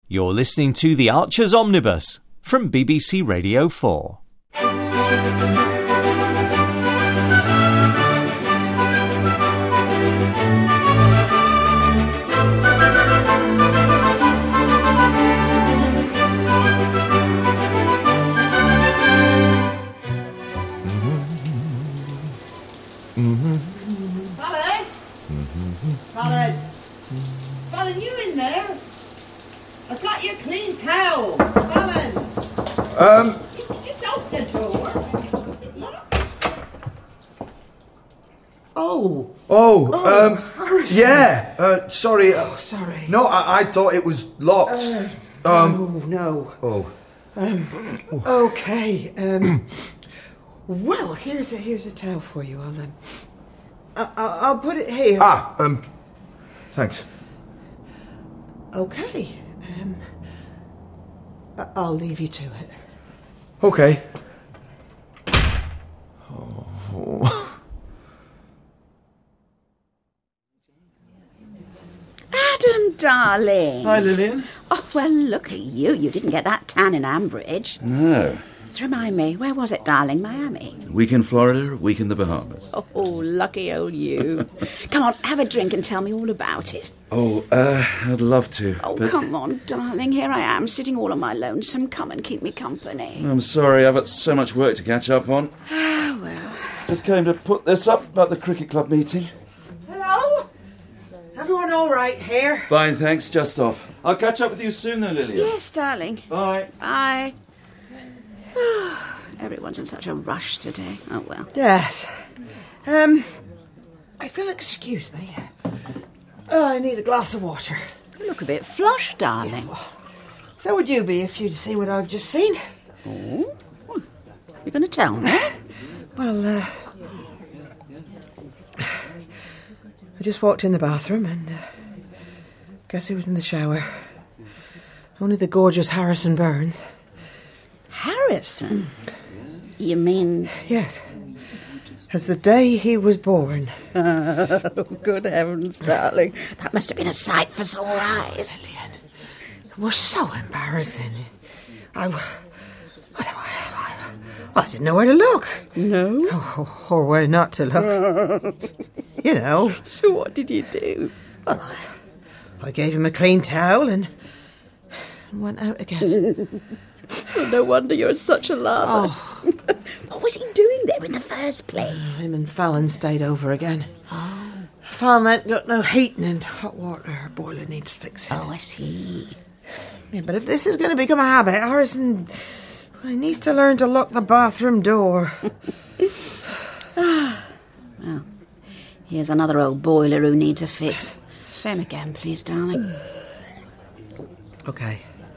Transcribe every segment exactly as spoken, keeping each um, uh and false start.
You're listening to The Archers Omnibus from B B C Radio four. Fallon? Fallon? Fallon, you in there? I've got your clean towel. Fallon? Um... Just open the door. Oh. Oh, Oh, um... Harrison. Yeah, uh, sorry. Oh, sorry. No, I, I thought it was locked. Uh, um... no, no. Oh. Um, okay, um... Well, here's a, here's a towel for you. I'll, um... I, I- I'll put it here. Ah, um... Thanks. Okay. Um... I- I'll leave you to it. Okay. Oh... Adam, darling. Hi, Lillian. Oh, well, look at you. You didn't get that tan in Ambridge. No. Remind me, where was it, darling? Miami? Week in Florida, week in the Bahamas. Oh, lucky old you. Come on, have a drink and tell me all about it. Oh, uh, I'd love to. Oh, but come on, darling. Here I am, sitting all on my lonesome. Come and keep me company. I'm sorry, I've got so much work to catch up on. Ah, well. Just came to put this up about the cricket club meeting. Hello? Everyone all right here? Fine, thanks, just off. I'll catch up with you soon, though, Lillian. Yes, darling. Bye. Bye. Everyone's in such a rush today. Oh, well. Yes. Um, if you'll excuse me. Oh, I need a glass of water. You look a bit flushed, darling. Yeah, well, so would you be if you'd seen what I've just seen? Oh? Well, you're going to tell me? Well, uh... I just walked in the bathroom and... Uh, guess who was in the shower? Only the gorgeous Harrison Burns. Harrison? You mean... Yes. As the day he was born. Oh, good heavens, darling. That must have been a sight for sore eyes. Lillian, it was so embarrassing. I... Well, I, I didn't know where to look. No? Oh, or where not to look. You know. So what did you do? Well, I, I gave him a clean towel and went out again. Well, no wonder you're such a lather. Oh. What was he doing there in the first place? Him and Fallon stayed over again. Oh. Fallon ain't got no heating and hot water. Her boiler needs fixing. Oh, I see. Yeah, but if this is going to become a habit, Harrison, well, he needs to learn to lock the bathroom door. Well, here's another old boiler who needs a fix. Same again, please, darling. Okay.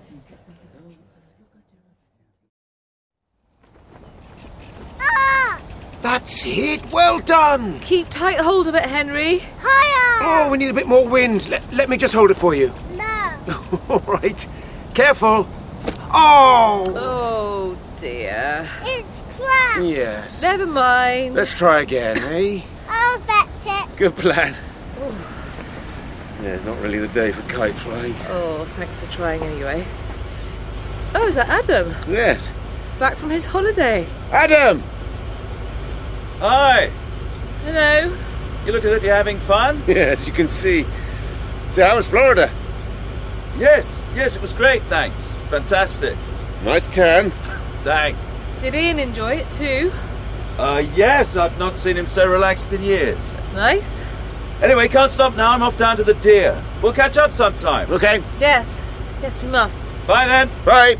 That's it. Well done. Keep tight hold of it, Henry. Oh, we need a bit more wind. Let, let me just hold it for you. No. All right. Careful. Oh. Oh, dear. It's crap. Yes. Never mind. Let's try again, eh? I'll fetch it. Good plan. Yeah, it's not really the day for kite flying. Oh, thanks for trying anyway. Oh, is that Adam? Yes. Back from his holiday. Adam! Hi! Hello. You look as if you're having fun? Yes, you can see. So how was Florida? Yes, yes, it was great, thanks. Fantastic. Nice tan. Thanks. Did Ian enjoy it too? Uh, yes, I've not seen him so relaxed in years. That's nice. Anyway, can't stop now, I'm off down to the Deer. We'll catch up sometime. Okay. Yes. Yes, we must. Bye then. Bye.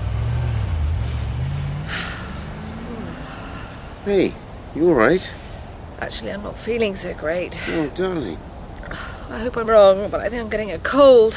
Hey, you all right? Actually, I'm not feeling so great. Oh, darling. I hope I'm wrong, but I think I'm getting a cold.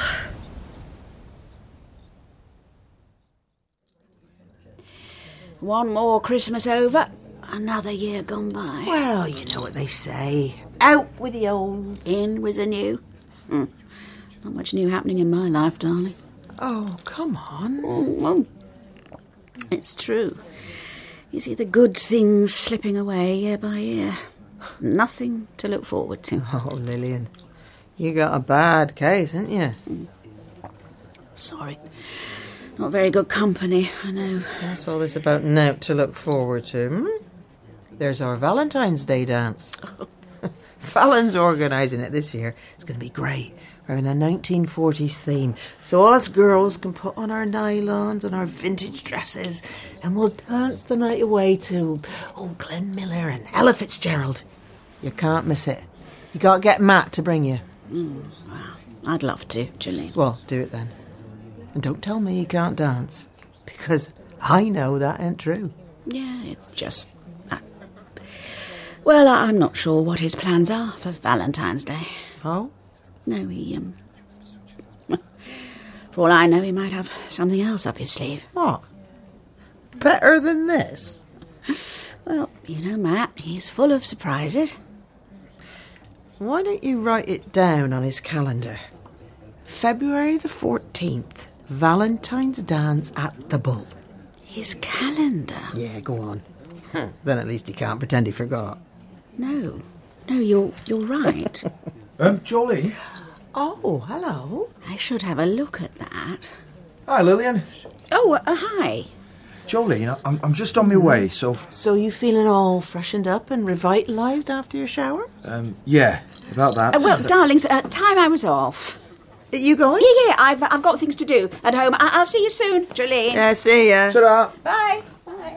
One more Christmas over, another year gone by. Well, you know what they say. Out with the old. In with the new. Hmm. Not much new happening in my life, darling. Oh, come on. Oh, well, it's true. You see the good things slipping away year by year. Nothing to look forward to. Oh, Lillian, you got a bad case, haven't you? sorry. Not very good company, I know. What's all this about now to look forward to, hmm? There's our Valentine's Day dance. Fallon's organising it this year. It's going to be great. We're in a nineteen forties theme. So all us girls can put on our nylons and our vintage dresses and we'll dance the night away to, oh, Glenn Miller and Ella Fitzgerald. You can't miss it. You got to get Matt to bring you. Mm, well, I'd love to, Gillian. Well, do it then. And don't tell me you can't dance, because I know that ain't true. Yeah, it's just... Uh, well, I'm not sure what his plans are for Valentine's Day. Oh? No, he, um... for all I know, he might have something else up his sleeve. What? Better than this? Well, you know, Matt, he's full of surprises. Why don't you write it down on his calendar? February the fourteenth, Valentine's dance at the Bull. His calendar? Yeah, go on. Then at least he can't pretend he forgot. No. No, you're you're right. Um, Jolene? Oh, hello. I should have a look at that. Hi, Lillian. Oh, uh, hi. Jolene, I'm, I'm just on my way, so... So you feeling all freshened up and revitalised after your shower? Um, yeah, about that. Uh, well, darlings, uh, time I was off. You going? Yeah, yeah, I've, I've got things to do at home. I- I'll see you soon, Jolene. Yeah, see ya. Ta-da. Bye. Bye.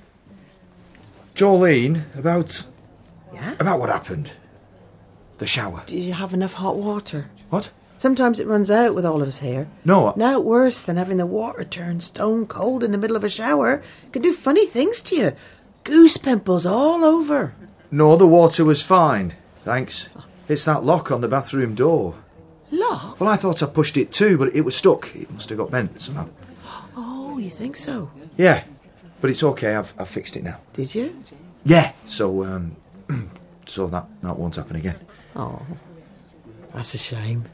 Jolene, about... Yeah? About what happened. The shower. Did you have enough hot water? What? Sometimes it runs out with all of us here. No. I- Now worse than having the water turn stone cold in the middle of a shower. It can do funny things to you. Goose pimples all over. No, the water was fine. Thanks. It's that lock on the bathroom door. Lock? Well, I thought I pushed it too, but it was stuck. It must have got bent somehow. Oh, you think so? Yeah, but it's okay. I've, I've fixed it now. Did you? Yeah. So, um, so that, that won't happen again. Oh, that's a shame.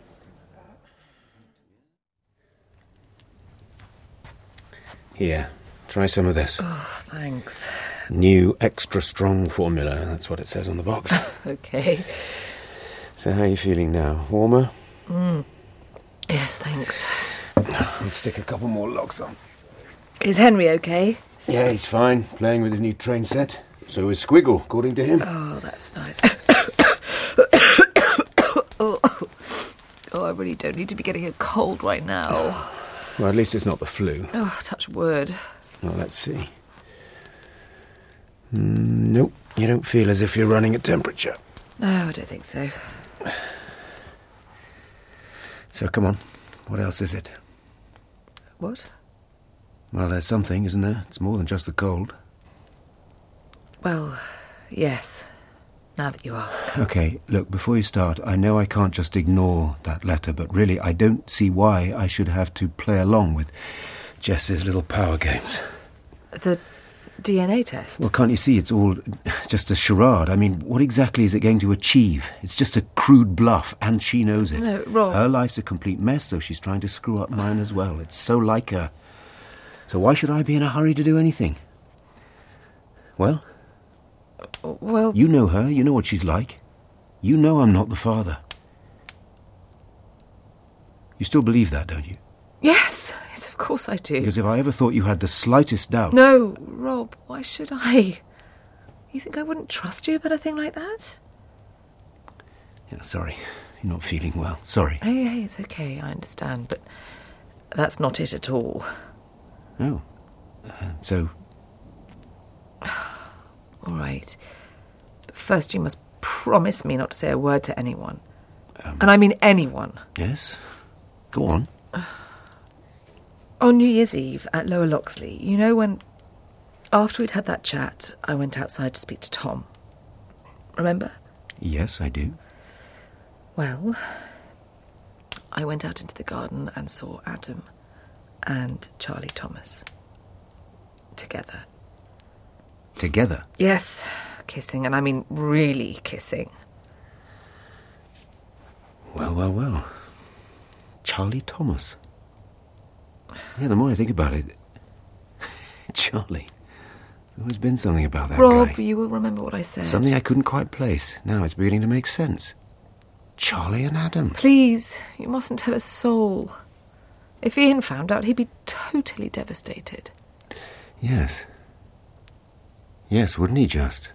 Here, try some of this. Oh, thanks. New extra strong formula, that's what it says on the box. Okay. So how are you feeling now? Warmer? Mm. Yes, thanks. I'll stick a couple more locks on. Is Henry okay? Yeah, he's fine, playing with his new train set. So is Squiggle, according to him. Oh, that's nice. oh. oh, I really don't need to be getting a cold right now. Well, at least it's not the flu. Oh, touch wood. Well, let's see. Mm, nope, you don't feel as if you're running a temperature. No, I don't think so. So come on, what else is it? What? Well, there's something, isn't there? It's more than just the cold. Well, yes, now that you ask. OK, look, before you start, I know I can't just ignore that letter, but really I don't see why I should have to play along with Jess's little power games. The D N A test? Well, can't you see it's all just a charade? I mean, what exactly is it going to achieve? It's just a crude bluff, and she knows it. No, Rob. Her life's a complete mess, so she's trying to screw up mine as well. It's so like her. So why should I be in a hurry to do anything? Well? Well... You know her, you know what she's like. You know I'm not the father. You still believe that, don't you? Yes, yes, of course I do. Because if I ever thought you had the slightest doubt... No, Rob, why should I? You think I wouldn't trust you about a thing like that? Yeah, sorry, you're not feeling well. Sorry. Hey, hey, it's okay, I understand, but that's not it at all. Oh, uh, so... All right. But first you must promise me not to say a word to anyone. Um, and I mean anyone. Yes? Go on. On New Year's Eve at Lower Loxley, you know when, after we'd had that chat, I went outside to speak to Tom. Remember? Yes, I do. Well, I went out into the garden and saw Adam and Charlie Thomas. Together. Together? Yes, kissing, and I mean really kissing. Well, well, well. Charlie Thomas. Yeah, the more I think about it... Charlie. There's always been something about that Rob, guy. you will remember what I said. Something I couldn't quite place. Now it's beginning to make sense. Charlie and Adam. Please, you mustn't tell a soul. If Ian found out, he'd be totally devastated. Yes. Yes, wouldn't he just?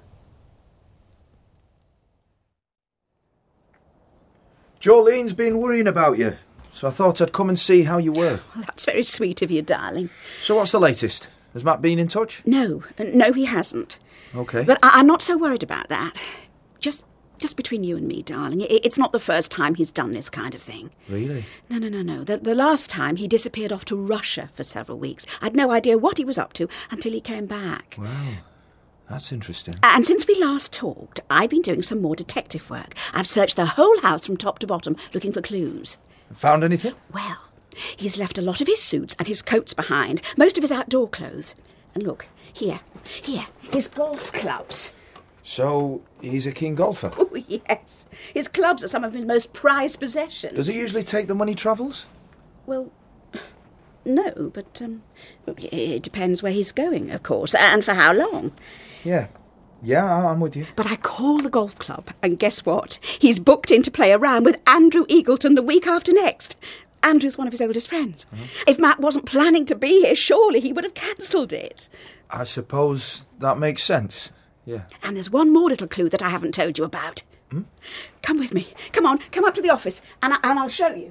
Jolene's been worrying about you, so I thought I'd come and see how you were. Well, that's very sweet of you, darling. So what's the latest? Has Matt been in touch? No, uh, no, he hasn't. Okay. But I- I'm not so worried about that. Just just between you and me, darling. I- It's not the first time he's done this kind of thing. Really? No, no, no, no. The, the last time he disappeared off to Russia for several weeks. I'd no idea what he was up to until he came back. Wow. That's interesting. And since we last talked, I've been doing some more detective work. I've searched the whole house from top to bottom, looking for clues. Found anything? Well, he's left a lot of his suits and his coats behind, most of his outdoor clothes. And look, here, here, his golf clubs. So, he's a keen golfer? Oh, yes. His clubs are some of his most prized possessions. Does he usually take them when he travels? Well, no, but um, it depends where he's going, of course, and for how long. Yeah. Yeah, I'm with you. But I call the golf club, and guess what? He's booked in to play a round with Andrew Eagleton the week after next. Andrew's one of his oldest friends. Mm-hmm. If Matt wasn't planning to be here, surely he would have cancelled it. I suppose that makes sense. Yeah. And there's one more little clue that I haven't told you about. Hmm? Come with me. Come on, come up to the office, and, I, and I'll show you.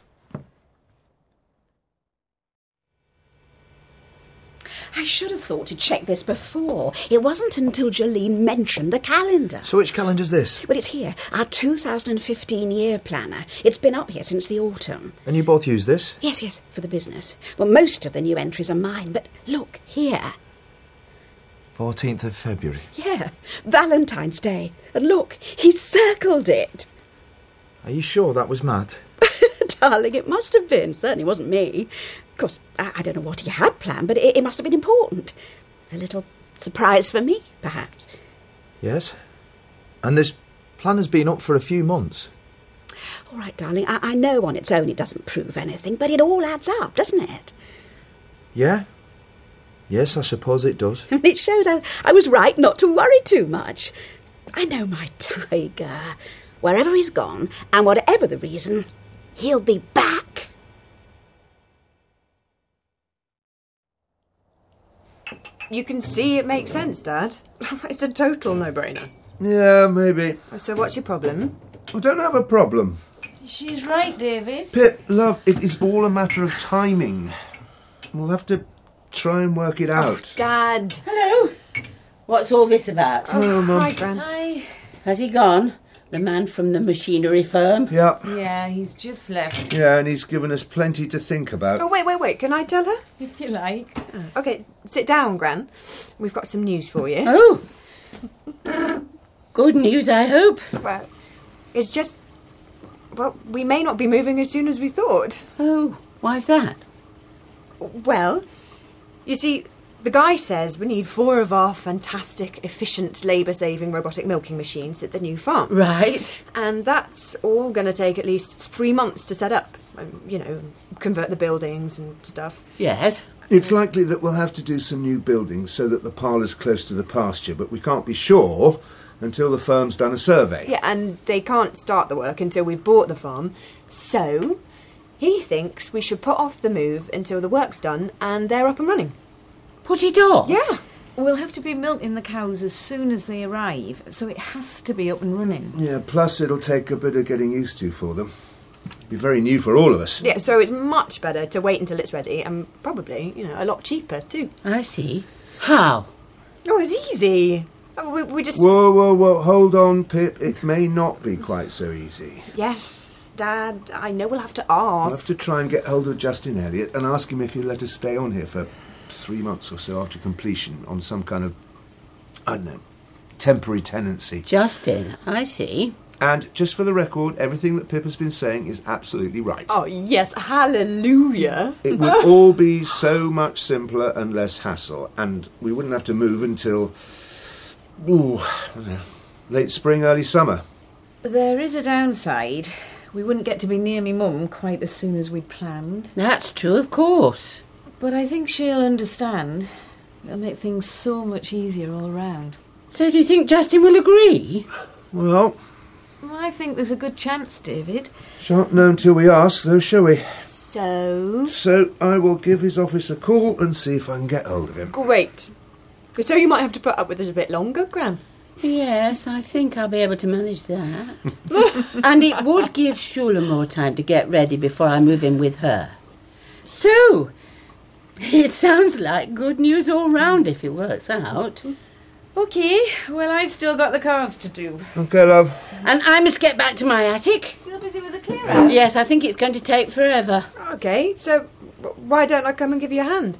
I should have thought to check this before. It wasn't until Jolene mentioned the calendar. So which calendar's this? Well, it's here, our two thousand fifteen year planner. It's been up here since the autumn. And you both use this? Yes, yes, for the business. Well, most of the new entries are mine, but look, here. fourteenth of February. Yeah, Valentine's Day. And look, he's circled it. Are you sure that was Matt? Darling, it must have been. Certainly wasn't me. Of course, I, I don't know what he had planned, but it, it must have been important. A little surprise for me, perhaps. Yes. And this plan has been up for a few months. All right, darling, I, I know on its own it doesn't prove anything, but it all adds up, doesn't it? Yeah. Yes, I suppose it does. It shows I, I was right not to worry too much. I know my tiger. Wherever he's gone, and whatever the reason, he'll be back. You can see it makes sense, Dad. It's a total no-brainer. Yeah, maybe. So what's your problem? I don't have a problem. She's right, David. Pip, love, it is all a matter of timing. We'll have to try and work it out. Oh, Dad. Hello. What's all this about? Hello, Mum. Hi, Gran. Hi. Has he gone? The man from the machinery firm? Yeah. Yeah, he's just left. Yeah, and he's given us plenty to think about. Oh, wait, wait, wait. Can I tell her? If you like. Oh, okay, sit down, Gran. We've got some news for you. Oh. Good news, I hope. Well, it's just... Well, we may not be moving as soon as we thought. Oh, why's that? Well, you see, the guy says we need four of our fantastic, efficient, labour-saving robotic milking machines at the new farm. Right. And that's all going to take at least three months to set up. Um, you know, convert the buildings and stuff. Yes. It's likely that we'll have to do some new buildings so that the parlour's close to the pasture, but we can't be sure until the firm's done a survey. Yeah, and they can't start the work until we've bought the farm. So, he thinks we should put off the move until the work's done and they're up and running. Put it off? Yeah. We'll have to be milking the cows as soon as they arrive, so it has to be up and running. Yeah, plus it'll take a bit of getting used to for them. It'll be very new for all of us. Yeah, so it's much better to wait until it's ready and probably, you know, a lot cheaper too. I see. How? Oh, it's easy. Oh, we, we just... Whoa, whoa, whoa, hold on, Pip. It may not be quite so easy. Yes, Dad, I know we'll have to I'll ask. have to try and get hold of Justin Elliott and ask him if he'll let us stay on here for three months or so after completion on some kind of, I don't know, temporary tenancy. Justin, I see. And just for the record, everything that Pip has been saying is absolutely right. Oh, yes, hallelujah. It would all be so much simpler and less hassle, and we wouldn't have to move until, ooh, late spring, early summer. There is a downside. We wouldn't get to be near me mum quite as soon as we'd planned. That's true, of course. But I think she'll understand. It'll make things so much easier all round. So do you think Justin will agree? Well, Well, I think there's a good chance, David. shan't know until we ask, though, shall we? So? So I will give his office a call and see if I can get hold of him. Great. So you might have to put up with us a bit longer, Gran. Yes, I think I'll be able to manage that. And it would give Shula more time to get ready before I move in with her. So, it sounds like good news all round if it works out. OK, well, I've still got the cards to do. OK, love. And I must get back to my attic. Still busy with the clear out? Yes, I think it's going to take forever. OK, so why don't I come and give you a hand?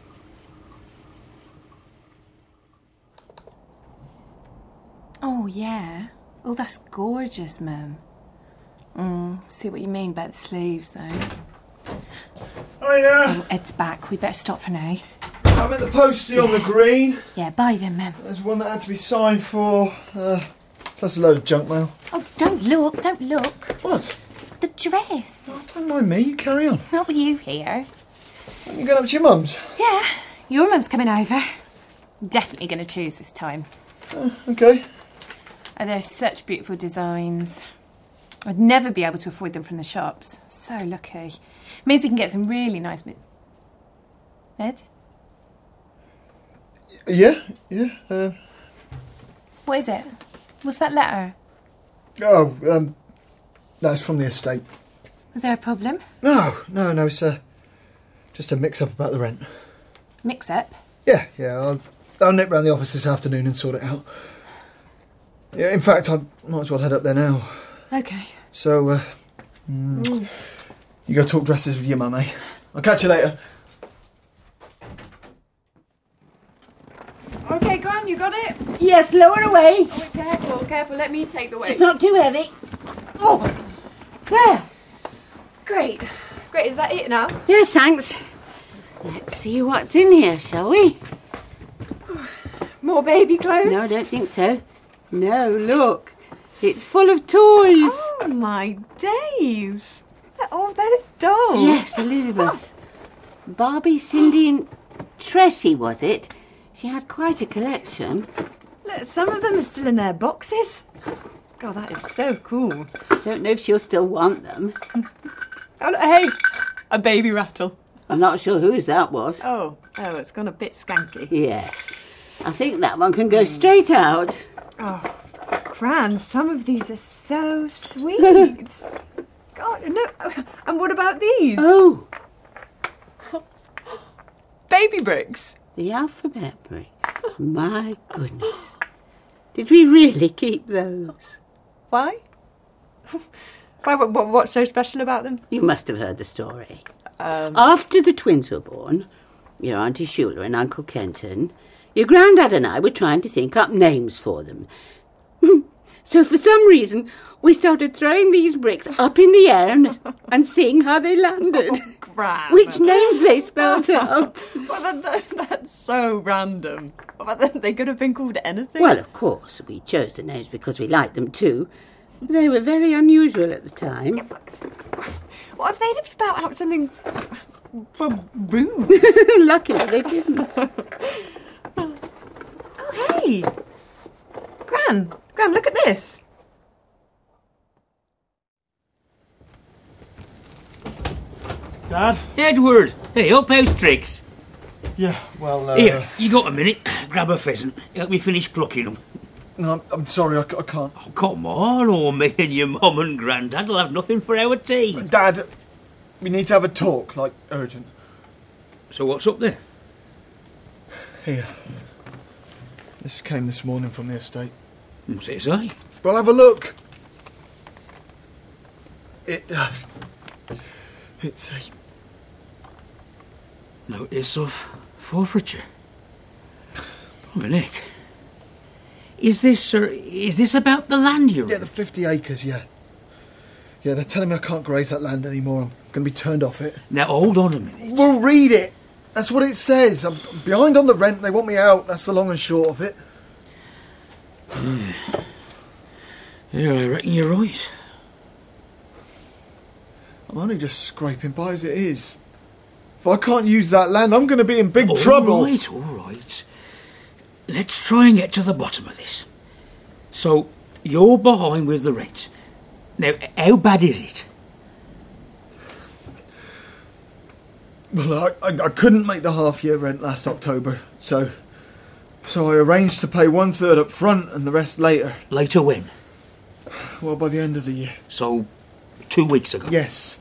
Oh, yeah. Oh, that's gorgeous, Mum. Mm, see what you mean about the sleeves, though. Oh, yeah. Oh, Ed's back. We better stop for now. I'm at the postie on the green. Yeah, bye then, Mum. There's one that had to be signed for, uh, plus a load of junk mail. Oh, don't look, don't look. What? The dress. Oh, don't mind me, you carry on. Not with you here. Are you going up to your mum's? Yeah, your mum's coming over. Definitely going to choose this time. Uh, OK. Oh, they're such beautiful designs. I'd never be able to afford them from the shops. So lucky. Means we can get some really nice... Mi- Ed? Yeah, yeah. Uh... What is it? What's that letter? Oh, um... No, it's from the estate. Was there a problem? No, no, no, it's uh, just a mix-up about the rent. Mix-up? Yeah, yeah, I'll, I'll nip round the office this afternoon and sort it out. Yeah, in fact, I might as well head up there now. OK. So, uh, mm, mm. you go talk dresses with your mum, eh? I'll catch you later. OK, Gran, you got it? Yes, lower away. Oh, careful, careful. Let me take the weight. It's not too heavy. Oh, there. Great. Great, is that it now? Yes, thanks. Let's see what's in here, shall we? More baby clothes? No, I don't think so. No, look. It's full of toys. Oh, my days. Oh, those dolls. Yes, Elizabeth. Barbie, Cindy and Tressie, was it? She had quite a collection. Look, some of them are still in their boxes. God, that is so cool. Don't know if she'll still want them. Oh, hey, a baby rattle. I'm not sure whose that was. Oh, oh, it's gone a bit skanky. Yes. I think that one can go straight out. Oh, Gran, some of these are so sweet. God, no. And what about these? Oh. Baby bricks. The alphabet brick. My goodness. Did we really keep those? Why? Why? What, what, what's so special about them? You must have heard the story. Um, After the twins were born, your Auntie Shula and Uncle Kenton, your Grandad and I were trying to think up names for them. So for some reason, we started throwing these bricks up in the air and, and seeing how they landed. Oh, Gran. Which names they spelt out. Well, that, that, that's so random. But they could have been called anything. Well, of course, we chose the names because we liked them too. They were very unusual at the time. What if they'd have spelt out something rude? Luckily they didn't. Oh, hey! Gran, Gran, look at this. Dad? Edward! Hey, up house tricks. Yeah, well, uh... Here, you got a minute? Grab a pheasant. Help me finish plucking them. No, I'm, I'm sorry, I, I can't. Oh, come on, or me and your mum and Grandad will have nothing for our tea. Dad, we need to have a talk, like, urgent. So what's up there? Here. This came this morning from the estate. What's it say? Well, have a look. It, uh... It's a... Notice of forfeiture. Oh, Nick. Is this, uh, is this about the land you're Yeah, the fifty acres, yeah. Yeah, they're telling me I can't graze that land anymore. I'm going to be turned off it. Now, hold on a minute. Well, read it. That's what it says. I'm behind on the rent. They want me out. That's the long and short of it. Yeah, yeah I reckon you're right. I'm only just scraping by as it is. If I can't use that land, I'm going to be in big all trouble. All right, all right. Let's try and get to the bottom of this. So, you're behind with the rent. Now, how bad is it? Well, I, I, I couldn't make the half-year rent last October, so... So I arranged to pay one-third up front and the rest later. Later when? Well, by the end of the year. So, two weeks ago? Yes.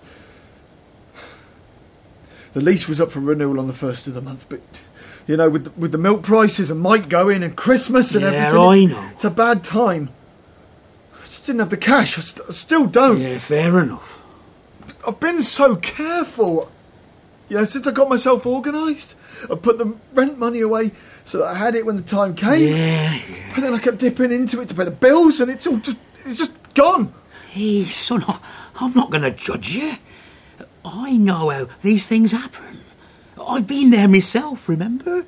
The lease was up for renewal on the first of the month, but... You know, with the, with the milk prices and Mike going and Christmas and yeah, everything... I it's, know. It's a bad time. I just didn't have the cash. I, st- I still don't. Yeah, fair enough. I've been so careful. You know, since I got myself organised. I put the rent money away so that I had it when the time came. Yeah, yeah. But then I kept dipping into it to pay the bills and it's all just... It's just gone. Hey, son, I, I'm not going to judge you. I know how these things happen. I've been there myself, remember?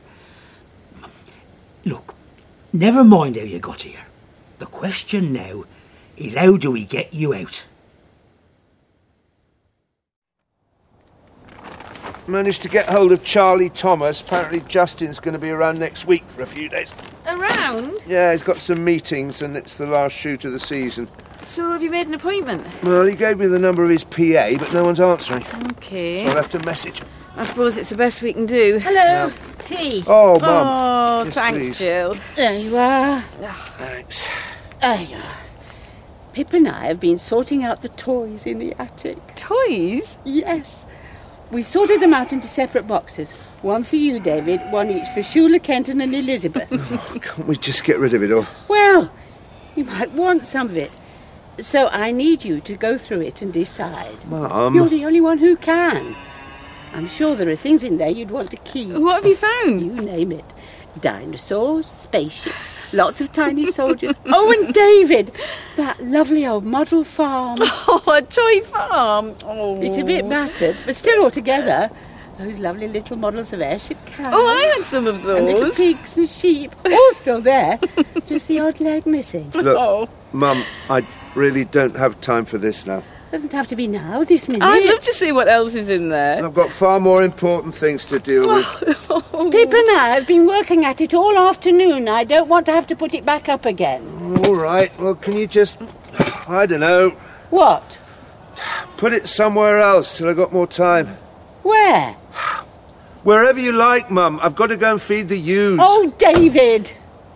Look, never mind how you got here. The question now is how do we get you out? Managed to get hold of Charlie Thomas. Apparently Justin's going to be around next week for a few days. Around? Yeah, he's got some meetings and it's the last shoot of the season. So have you made an appointment? Well, he gave me the number of his P A, but no one's answering. Okay. So I left a message. I suppose it's the best we can do. Hello, no. Tea. Oh, Mum. Oh, yes, thanks, please. Jill. There you are. Thanks. There you are. Pip and I have been sorting out the toys in the attic. Toys? Yes. We've sorted them out into separate boxes. One for you, David, one each for Shula, Kenton and Elizabeth. Oh, can't we just get rid of it all? Well, you might want some of it. So I need you to go through it and decide. Mum. You're the only one who can. I'm sure there are things in there you'd want to keep. What have you found? You name it. Dinosaurs, spaceships, lots of tiny soldiers. Oh, and David, that lovely old model farm. Oh, a toy farm. Oh. It's a bit battered, but still all together. Those lovely little models of airship cows. Oh, I had some of those. And little pigs and sheep, all still there. Just the odd leg missing. Look, oh. Mum, I really don't have time for this now. Doesn't have to be now, this minute. I'd love to see what else is in there. I've got far more important things to deal with. Pip and I have been working at it all afternoon. I don't want to have to put it back up again. All right, well, can you just, I don't know... What? Put it somewhere else till I've got more time. Where? Wherever you like, Mum. I've got to go and feed the ewes. Oh, David!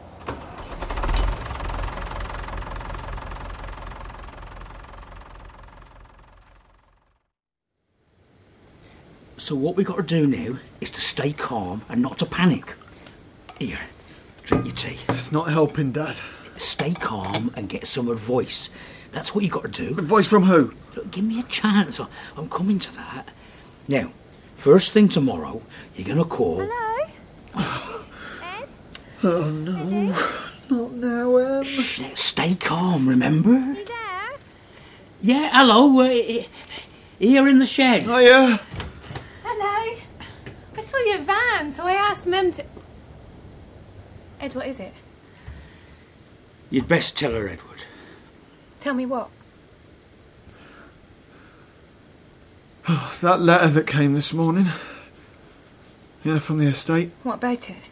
So what we've got to do now is to stay calm and not to panic. Here, drink your tea. It's not helping, Dad. Stay calm and get some advice. That's what you've got to do. Advice from who? Look, give me a chance. I'm coming to that. Now, first thing tomorrow, you're going to call... Hello? Oh, no. Not now, Em. Shh, stay calm, remember? You there? Yeah, hello. Uh, here in the shed. Oh, yeah? Hello. I saw your van, so I asked Mum to... Ed, what is it? You'd best tell her, Edward. Tell me what? Oh, that letter that came this morning. You know, from the estate. What about it?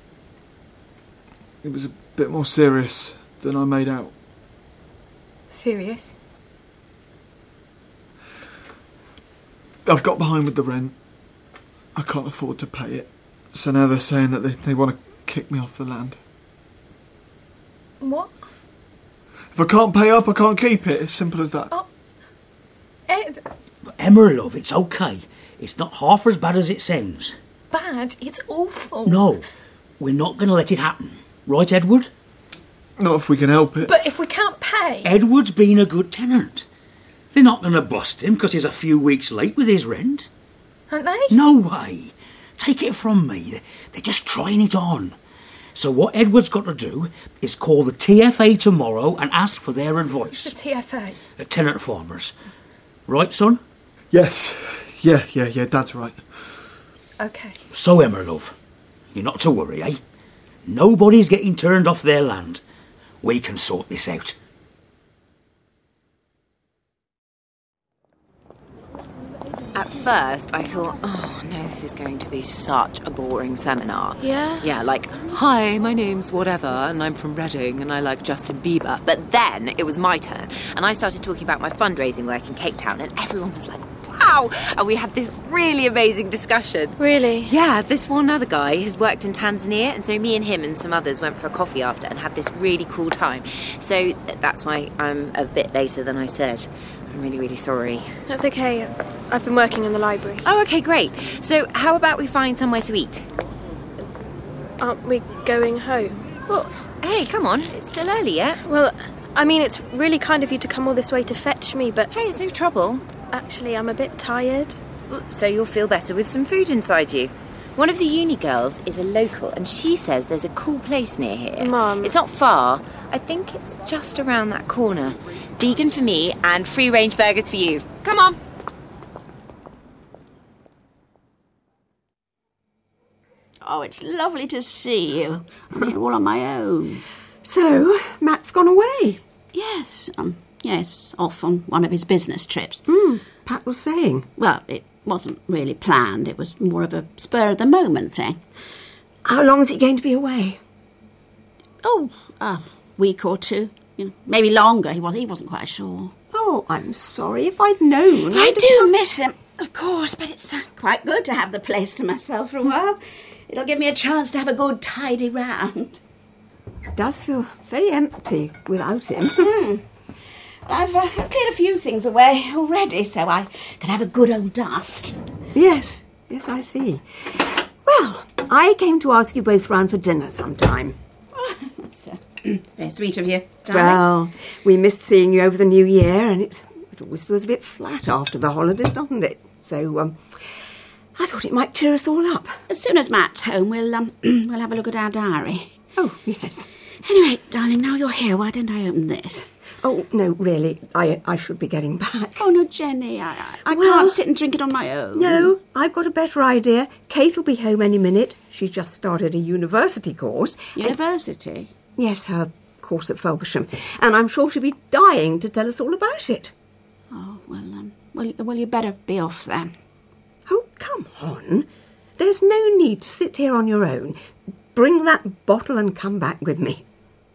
It was a bit more serious than I made out. Serious? I've got behind with the rent. I can't afford to pay it. So now they're saying that they, they want to kick me off the land. What? If I can't pay up, I can't keep it. As simple as that. Oh, Ed. Emma, love, it's okay. It's not half as bad as it sounds. Bad? It's awful. No, we're not going to let it happen. Right, Edward? Not if we can help it. But if we can't pay... Edward's been a good tenant. They're not going to bust him because he's a few weeks late with his rent. Aren't they? No way. Take it from me. They're just trying it on. So what Edward's got to do is call the T F A tomorrow and ask for their advice. The T F A? Uh, tenant farmers. Right, son? Yes. Yeah, yeah, yeah, Dad's right. OK. So, Emma, love, you're not to worry, eh? Nobody's getting turned off their land. We can sort this out. At first, I thought, oh, no, this is going to be such a boring seminar. Yeah? Yeah, like, hi, my name's whatever, and I'm from Reading, and I like Justin Bieber. But then it was my turn, and I started talking about my fundraising work in Cape Town, and everyone was like, wow, Wow! And we had this really amazing discussion. Really? Yeah, this one other guy has worked in Tanzania, and so me and him and some others went for a coffee after and had this really cool time. So that's why I'm a bit later than I said. I'm really, really sorry. That's okay. I've been working in the library. Oh, okay, great. So how about we find somewhere to eat? Aren't we going home? Well, hey, come on. It's still early yet. Well, I mean, it's really kind of you to come all this way to fetch me, but... Hey, it's no trouble. Actually, I'm a bit tired. So you'll feel better with some food inside you. One of the uni girls is a local, and she says there's a cool place near here. Mum. It's not far. I think it's just around that corner. Vegan for me and free-range burgers for you. Come on. Oh, it's lovely to see you. I'm here all on my own. So, Matt's gone away? Yes, um, yes, off on one of his business trips. Hmm, Pat was saying. Well, it wasn't really planned. It was more of a spur-of-the-moment thing. How long is he going to be away? Oh, a week or two. You know, maybe longer. He, was, he wasn't quite sure. Oh, I'm sorry. If I'd known... I I'd do have... miss him, of course, but it's uh, quite good to have the place to myself for a while. It'll give me a chance to have a good tidy round. It does feel very empty without him. Mm. I've uh, cleared a few things away already, so I can have a good old dust. Yes, yes, I see. Well, I came to ask you both round for dinner sometime. Oh, that's uh, it's very sweet of you, darling. Well, we missed seeing you over the New Year, and it, it always feels a bit flat after the holidays, doesn't it? So, um... I thought it might cheer us all up. As soon as Matt's home, we'll um, we'll have a look at our diary. Oh, yes. Anyway, darling, now you're here, why don't I open this? Oh, no, really, I I should be getting back. Oh, no, Jenny, I, I, I well, can't sit and drink it on my own. No, I've got a better idea. Kate will be home any minute. She's just started a university course. University? And, yes, her course at Felpersham. And I'm sure she'll be dying to tell us all about it. Oh, well, um, well, well, you better be off then. Oh, come on. There's no need to sit here on your own. Bring that bottle and come back with me.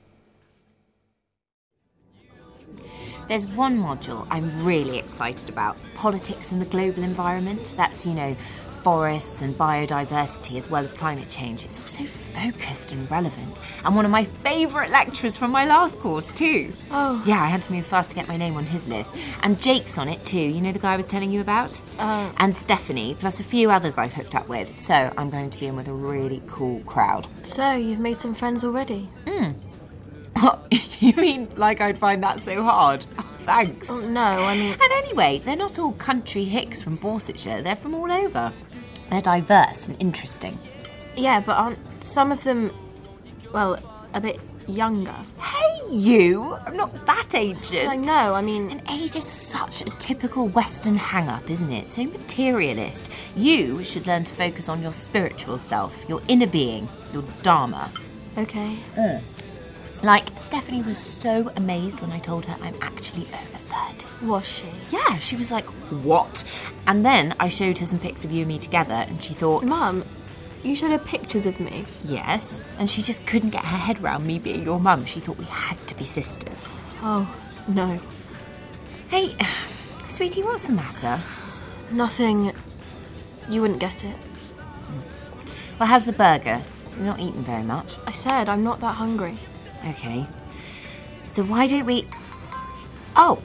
There's one module I'm really excited about. Politics in the global environment. That's, you know, forests and biodiversity as well as climate change. It's also focused and relevant. And one of my favourite lecturers from my last course too. Oh. Yeah, I had to move fast to get my name on his list. And Jake's on it too, you know the guy I was telling you about? Oh. And Stephanie, plus a few others I've hooked up with. So I'm going to be in with a really cool crowd. So, you've made some friends already? Hmm. You mean like I'd find that so hard? Oh, thanks. Oh, no, I mean... And anyway, they're not all country hicks from Borsetshire. They're from all over. They're diverse and interesting. Yeah, but aren't some of them, well, a bit younger? Hey, you! I'm not that ancient. I know, I mean... And age is such a typical Western hang-up, isn't it? So materialist. You should learn to focus on your spiritual self, your inner being, your dharma. Okay. Mm. Like, Stephanie was so amazed when I told her I'm actually over thirty. Was she? Yeah, she was like, what? And then I showed her some pics of you and me together, and she thought... Mum, you showed her pictures of me? Yes, and she just couldn't get her head round me being your mum. She thought we had to be sisters. Oh, no. Hey, sweetie, what's the matter? Nothing. You wouldn't get it. Well, how's the burger? You're not eating very much. I said I'm not that hungry. Okay. So why don't we... Oh.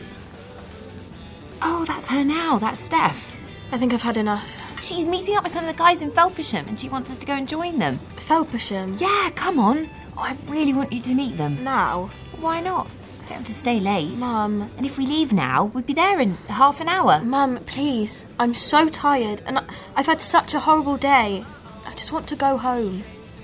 Oh, that's her now. That's Steph. I think I've had enough. She's meeting up with some of the guys in Felpersham and she wants us to go and join them. Felpersham? Yeah, come on. Oh, I really want you to meet them. Now? Why not? Don't have to stay late. Mum. And if we leave now, we'd be there in half an hour. Mum, please. I'm so tired and I've had such a horrible day. I just want to go home.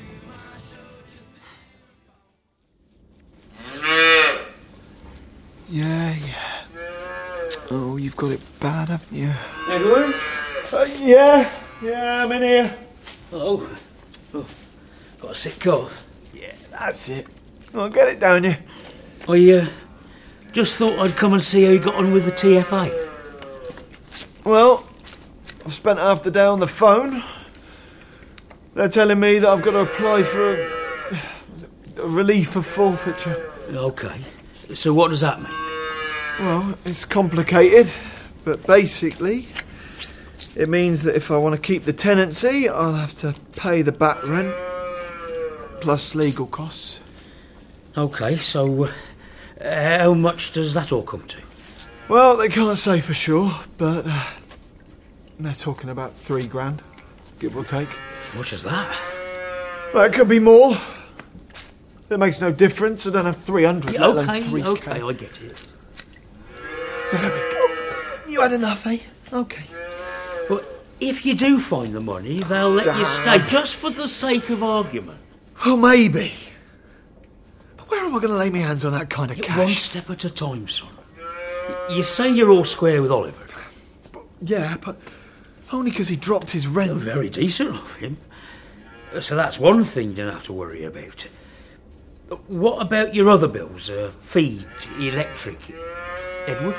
Yeah, yeah. Oh, you've got it bad, haven't you? Edward? Uh, yeah, yeah, I'm in here. Oh. oh. Got a sick cough? Yeah, that's it. I'll get it down you. I uh, just thought I'd come and see how you got on with the T F A. Well, I've spent half the day on the phone. They're telling me that I've got to apply for a, a relief of forfeiture. OK. So what does that mean? Well, it's complicated, But basically, it means that if I want to keep the tenancy, I'll have to pay the back rent, plus legal costs. OK, so uh, how much does that all come to? Well, they can't say for sure, but uh, they're talking about three grand, give or take. Much as that? Well, it could be more. It makes no difference. I don't have three hundred, Yeah, let alone OK, three OK, K. I get it. There we go. You had enough, eh? OK. But if you do find the money, they'll let you stay, just for the sake of argument. Oh, maybe. But where am I going to lay my hands on that kind of Yeah, cash? One step at a time, son. Y- You say you're all square with Oliver. Yeah, but only because he dropped his rent. Oh, very decent of him. So that's one thing you don't have to worry about. What about your other bills? Uh, feed, electric, Edward?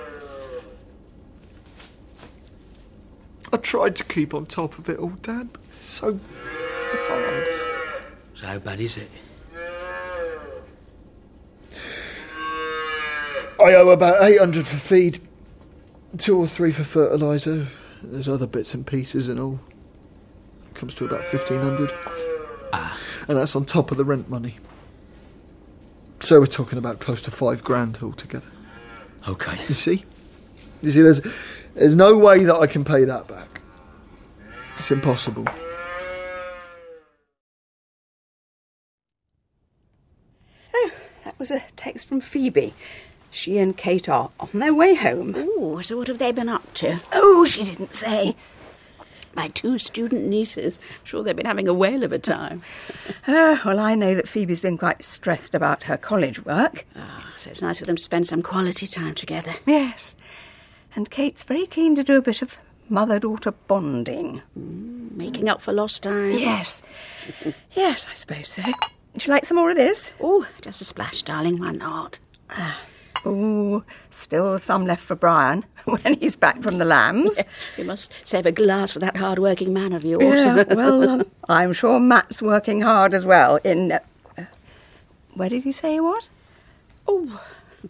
I tried to keep on top of it all, Dad, but it's so hard. So how bad is it? I owe about eight hundred for feed, two or three for fertiliser. There's other bits and pieces and all. Comes to about fifteen hundred. Ah. And that's on top of the rent money. So we're talking about close to five grand altogether. OK. You see? You see, there's, there's no way that I can pay that back. It's impossible. Oh, that was a text from Phoebe. She and Kate are on their way home. Oh, so what have they been up to? Oh, she didn't say. My two student nieces. Sure they've been having a whale of a time. Uh, well, I know that Phoebe's been quite stressed about her college work. Ah, so it's nice for them to spend some quality time together. Yes. And Kate's very keen to do a bit of mother-daughter bonding. Mm, making up for lost time. Yes. Yes, I suppose so. Would you like some more of this? Oh, just a splash, darling. Why not? Ah. Oh, still some left for Brian when he's back from the lambs. Yeah, we must save a glass for that hard-working man of yours. Yeah, well, um, I'm sure Matt's working hard as well in... Uh, uh, where did he say he was? Oh,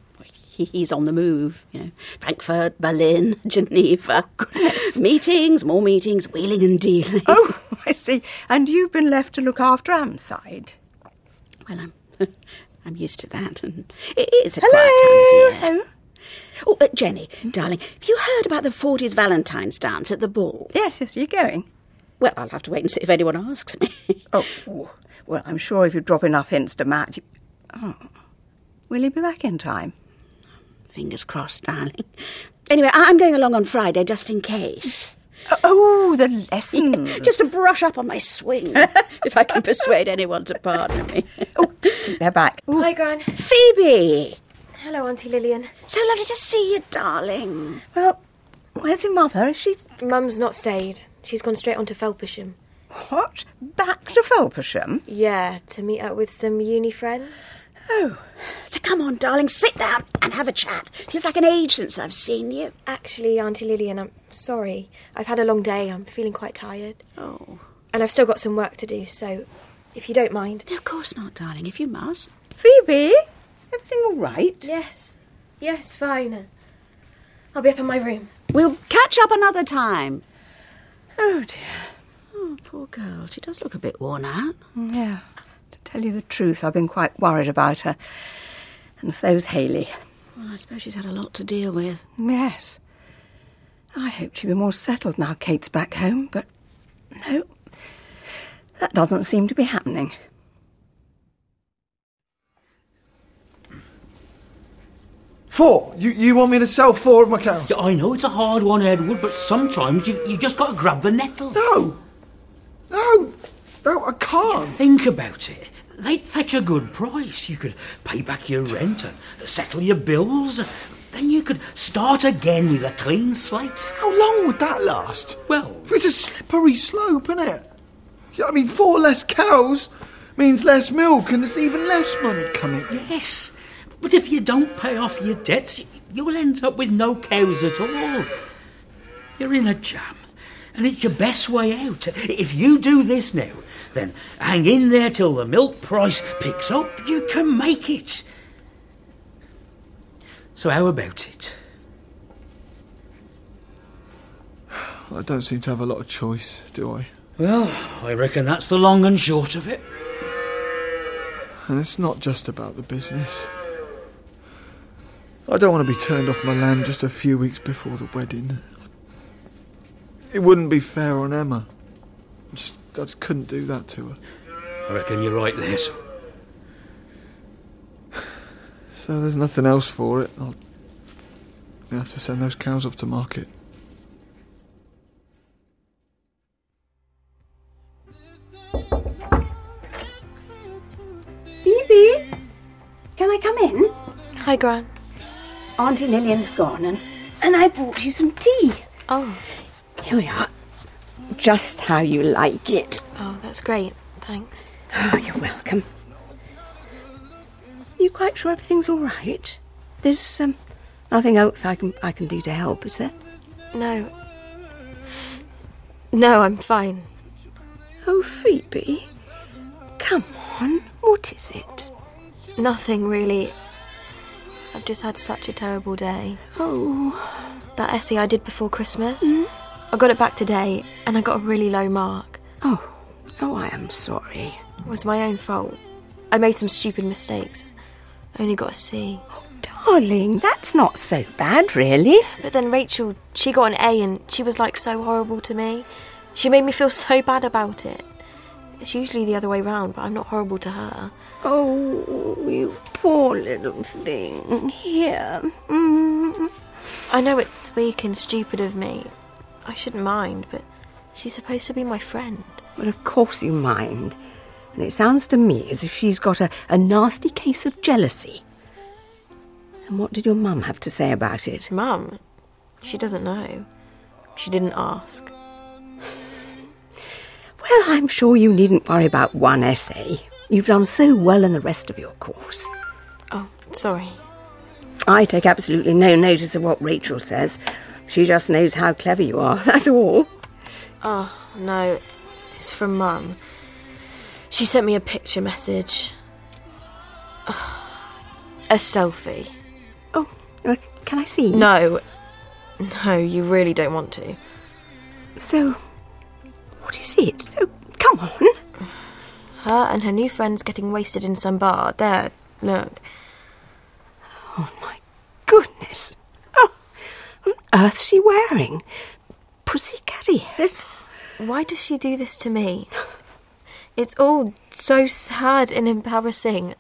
he, he's on the move, you know. Frankfurt, Berlin, Geneva. Goodness. Meetings, more meetings, wheeling and dealing. Oh, I see. And you've been left to look after Amside? Well, I'm... I'm used to that, and it is a quiet time of year. Oh, uh, Jenny, darling, have you heard about the forties Valentine's dance at the ball? Yes, yes, are you going? Well, I'll have to wait and see if anyone asks me. oh, well, I'm sure if you drop enough hints to Matt... You... Oh. Will he be back in time? Fingers crossed, darling. Anyway, I'm going along on Friday just in case. Oh, the lessons. Yeah, just to brush up on my swing, if I can persuade anyone to pardon me. Oh, they're back. Ooh. Hi, Gran. Phoebe! Hello, Auntie Lillian. So lovely to see you, darling. Well, where's your mother? Is she... Mum's not stayed. She's gone straight on to Felpersham. What? Back to Felpersham? Yeah, to meet up with some uni friends. Oh. So come on, darling, sit down and have a chat. Feels like an age since I've seen you. Actually, Auntie Lillian, I'm sorry. I've had a long day. I'm feeling quite tired. Oh. And I've still got some work to do, so if you don't mind. No, of course not, darling, if you must. Phoebe, everything all right? Yes. Yes, fine. I'll be up in my room. We'll catch up another time. Oh, dear. Oh, poor girl. She does look a bit worn out. Yeah. To tell you the truth, I've been quite worried about her. And so's Hayley. Well, I suppose she's had a lot to deal with. Yes. I hoped she'd be more settled now Kate's back home, but no. That doesn't seem to be happening. Four? You, you want me to sell four of my cows? I know it's a hard one, Edward, but sometimes you, you just got to grab the nettle. No! No! No, I can't. Think about it. They'd fetch a good price. You could pay back your rent and settle your bills. Then you could start again with a clean slate. How long would that last? Well... It's a slippery slope, isn't it? I mean, four less cows means less milk and there's even less money coming. Yes, but if you don't pay off your debts, you'll end up with no cows at all. You're in a jam, and it's your best way out. If you do this now, then hang in there till the milk price picks up. You can make it. So how about it? I don't seem to have a lot of choice, do I? Well, I reckon that's the long and short of it. And it's not just about the business. I don't want to be turned off my land just a few weeks before the wedding. It wouldn't be fair on Emma. Just, I just couldn't do that to her. I reckon you're right there, son. So there's nothing else for it. I'll have to send those cows off to market. Phoebe, can I come in? Hi, Gran. Auntie Lillian's gone and, and I brought you some tea. Oh. Here we are. Just how you like it. Oh, that's great. Thanks. Oh, you're welcome. You quite sure everything's all right? There's um, nothing else I can I can do to help, is there? No. No, I'm fine. Oh, Phoebe. Come on. What is it? Nothing, really. I've just had such a terrible day. Oh. That essay I did before Christmas. Mm. I got it back today, and I got a really low mark. Oh. Oh, I am sorry. It was my own fault. I made some stupid mistakes. I only got a C. Oh, darling, that's not so bad, really. But then Rachel, she got an A, and she was, like, so horrible to me. She made me feel so bad about it. It's usually the other way round, but I'm not horrible to her. Oh, you poor little thing. Here. Mm. I know it's weak and stupid of me. I shouldn't mind, but she's supposed to be my friend. Well, of course you mind. And it sounds to me as if she's got a, a nasty case of jealousy. And what did your mum have to say about it? Mum? She doesn't know. She didn't ask. Well, I'm sure you needn't worry about one essay. You've done so well in the rest of your course. Oh, sorry. I take absolutely no notice of what Rachel says. She just knows how clever you are, that's all. Oh, no. It's from Mum. She sent me a picture message. A selfie. Oh, can I see? No. No, you really don't want to. So, what is it? Oh, come on. Her and her new friend's getting wasted in some bar. There, look. Oh, my goodness. Oh, what on earth's she wearing? Pussycat ears? Why does she do this to me? It's all so sad and embarrassing.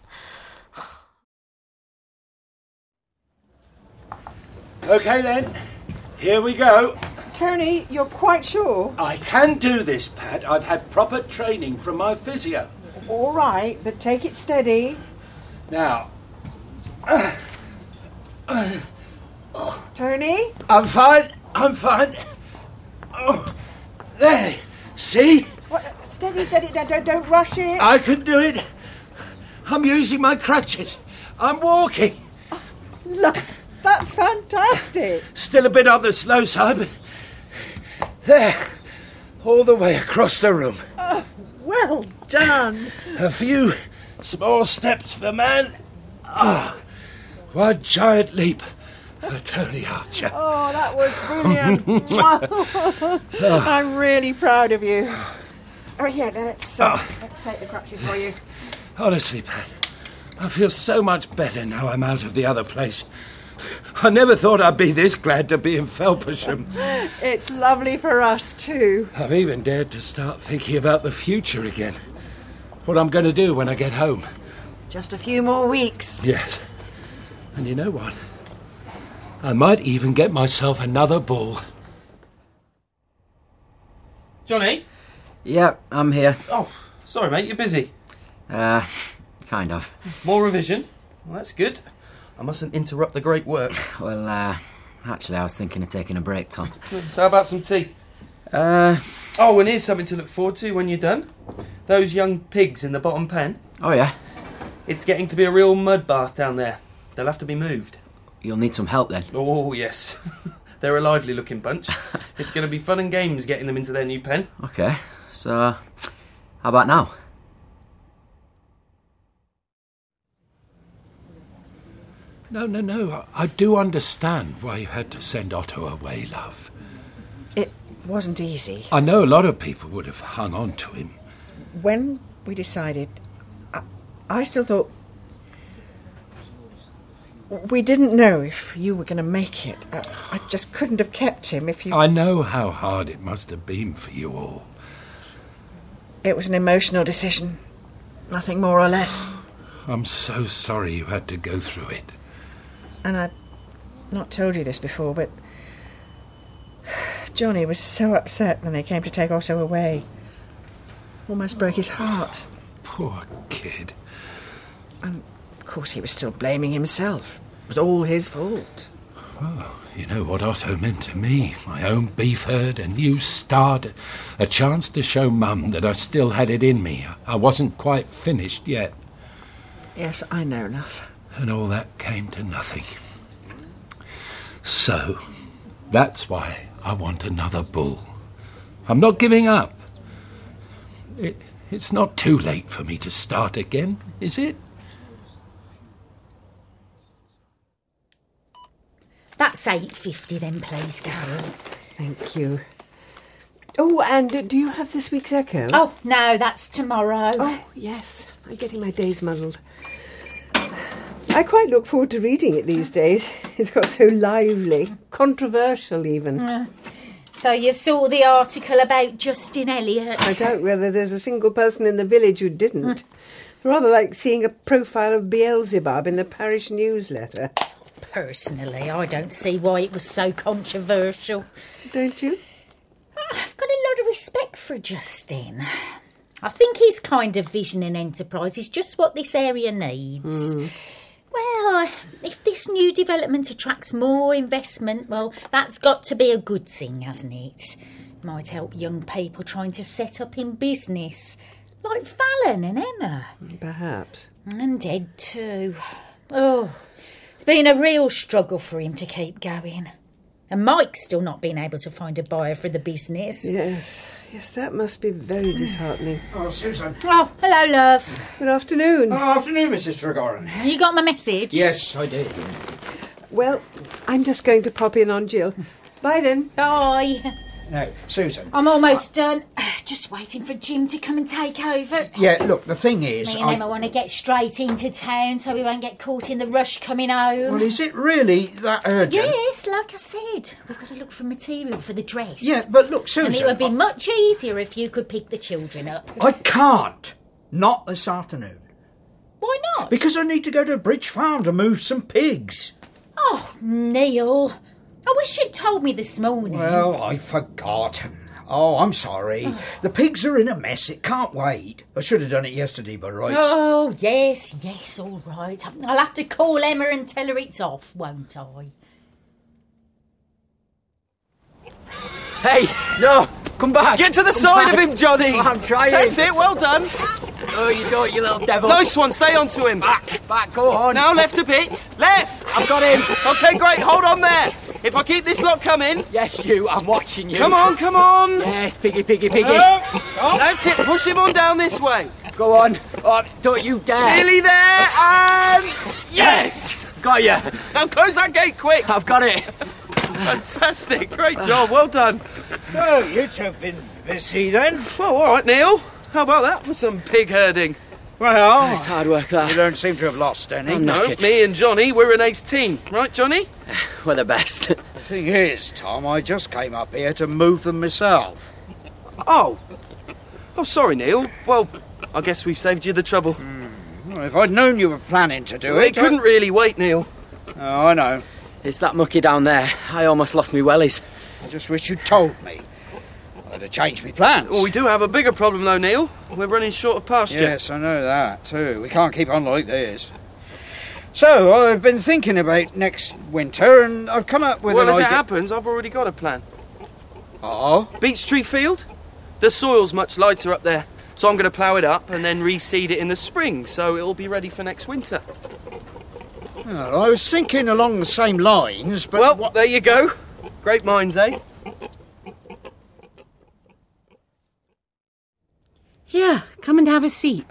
OK then, here we go. Tony, you're quite sure? I can do this, Pat. I've had proper training from my physio. All right, but take it steady. Now. Uh, uh, oh. Tony? I'm fine, I'm fine. Oh, there, see? What? Steady, steady, don't, don't rush it. I can do it. I'm using my crutches. I'm walking. Oh, look, that's fantastic. Still a bit on the slow side, but there, all the way across the room. Oh, well done. A few small steps for man. Oh, one giant leap for Tony Archer. Oh, that was brilliant. I'm really proud of you. Oh, yeah, let's, uh, oh. let's take the crutches for you. Honestly, Pat, I feel so much better now I'm out of the other place. I never thought I'd be this glad to be in Felpersham. It's lovely for us, too. I've even dared to start thinking about the future again. What I'm going to do when I get home. Just a few more weeks. Yes. And you know what? I might even get myself another bull. Johnny? Yep, I'm here. Oh, sorry, mate, you're busy. Uh, kind of. More revision? Well, that's good. I mustn't interrupt the great work. Well, uh, actually, I was thinking of taking a break, Tom. So how about some tea? Uh... Oh, and here's something to look forward to when you're done. Those young pigs in the bottom pen. Oh, yeah? It's getting to be a real mud bath down there. They'll have to be moved. You'll need some help, then? Oh, yes. They're a lively-looking bunch. It's going to be fun and games getting them into their new pen. OK. So, how about now? No, no, no. I do understand why you had to send Otto away, love. It wasn't easy. I know a lot of people would have hung on to him. When we decided, I, I still thought... We didn't know if you were going to make it. I, I just couldn't have kept him if you... I know how hard it must have been for you all. It was an emotional decision. Nothing more or less. I'm so sorry you had to go through it. And I've not told you this before, but... Johnny was so upset when they came to take Otto away. Almost broke his heart. Poor kid. And, of course, he was still blaming himself. It was all his fault. Well, you know what Otto meant to me. My own beef herd, a new start, a chance to show Mum that I still had it in me. I wasn't quite finished yet. Yes, I know enough. And all that came to nothing. So, that's why I want another bull. I'm not giving up. It, it's not too late for me to start again, is it? That's eight fifty then, please, Carol. Thank you. Oh, and uh, do you have this week's Echo? Oh, no, that's tomorrow. Oh, yes. I'm getting my days muddled. I quite look forward to reading it these days. It's got so lively, controversial even. Uh, so you saw the article about Justin Elliott? I doubt whether there's a single person in the village who didn't. Rather like seeing a profile of Beelzebub in the parish newsletter. Personally, I don't see why it was so controversial. Don't you? I've got a lot of respect for Justin. I think his kind of vision and enterprise is just what this area needs. Mm. Well, if this new development attracts more investment, well, that's got to be a good thing, hasn't it? Might help young people trying to set up in business, like Fallon and Emma. Perhaps. And Ed too. Oh, it's been a real struggle for him to keep going. And Mike's still not been able to find a buyer for the business. Yes, yes, that must be very disheartening. Oh, Susan. Oh, hello, love. Good afternoon. Oh, afternoon, Missus Tregoran. You got my message? Yes, I did. Well, I'm just going to pop in on Jill. Bye then. Bye. No, Susan. I'm almost done. Just waiting for Jim to come and take over. Yeah, look, the thing is... Me and I... Emma want to get straight into town so we won't get caught in the rush coming home. Well, is it really that urgent? Yes, like I said. We've got to look for material for the dress. Yeah, but look, Susan... And it would be much easier if you could pick the children up. I can't. Not this afternoon. Why not? Because I need to go to Bridge Farm to move some pigs. Oh, Neil. I wish you'd told me this morning. Well, I forgot. Oh, I'm sorry. The pigs are in a mess. It can't wait. I should have done it yesterday, by rights. Oh, yes, yes, all right. I'll have to call Emma and tell her it's off, won't I? Hey, no, come back. Get to the Come side back. of him, Johnny. Oh, I'm trying. That's it, well done. Oh, you don't, you little devil. Nice one, stay on to him. Back, back, go on. Now left a bit. Left. I've got him. Okay, great, hold on there. If I keep this lot coming... Yes, you, I'm watching you. Come on, come on. Yes, piggy, piggy, piggy. That's it, push him on down this way. Go on. Oh, don't you dare. Nearly there, and... Yes! Got you. Now close that gate quick. I've got it. Fantastic, great job, well done. So, you two have been busy then? Well, all right, Neil. How about that for some pig herding? Well, it's hard work, that. You don't seem to have lost any. I'm No, knackered. me and Johnny, we're an ace team. Right, Johnny? We're the best. The thing is, Tom, I just came up here to move them myself. Oh. Oh, sorry, Neil. Well, I guess we've saved you the trouble. Mm. Well, if I'd known you were planning to do well, it... It couldn't I... really wait, Neil. Oh, I know. It's that mucky down there. I almost lost me wellies. I just wish you'd told me. I'd have changed my plans. Well, we do have a bigger problem, though, Neil. We're running short of pasture. Yes, I know that, too. We can't keep on like this. So, I've been thinking about next winter, and I've come up with well, an as idea... it happens, I've already got a plan. Oh? Beech Tree Field? The soil's much lighter up there, so I'm going to plough it up and then reseed it in the spring, so it'll be ready for next winter. Well, I was thinking along the same lines, but... Well, what... there you go. Great minds, eh? Here, come and have a seat.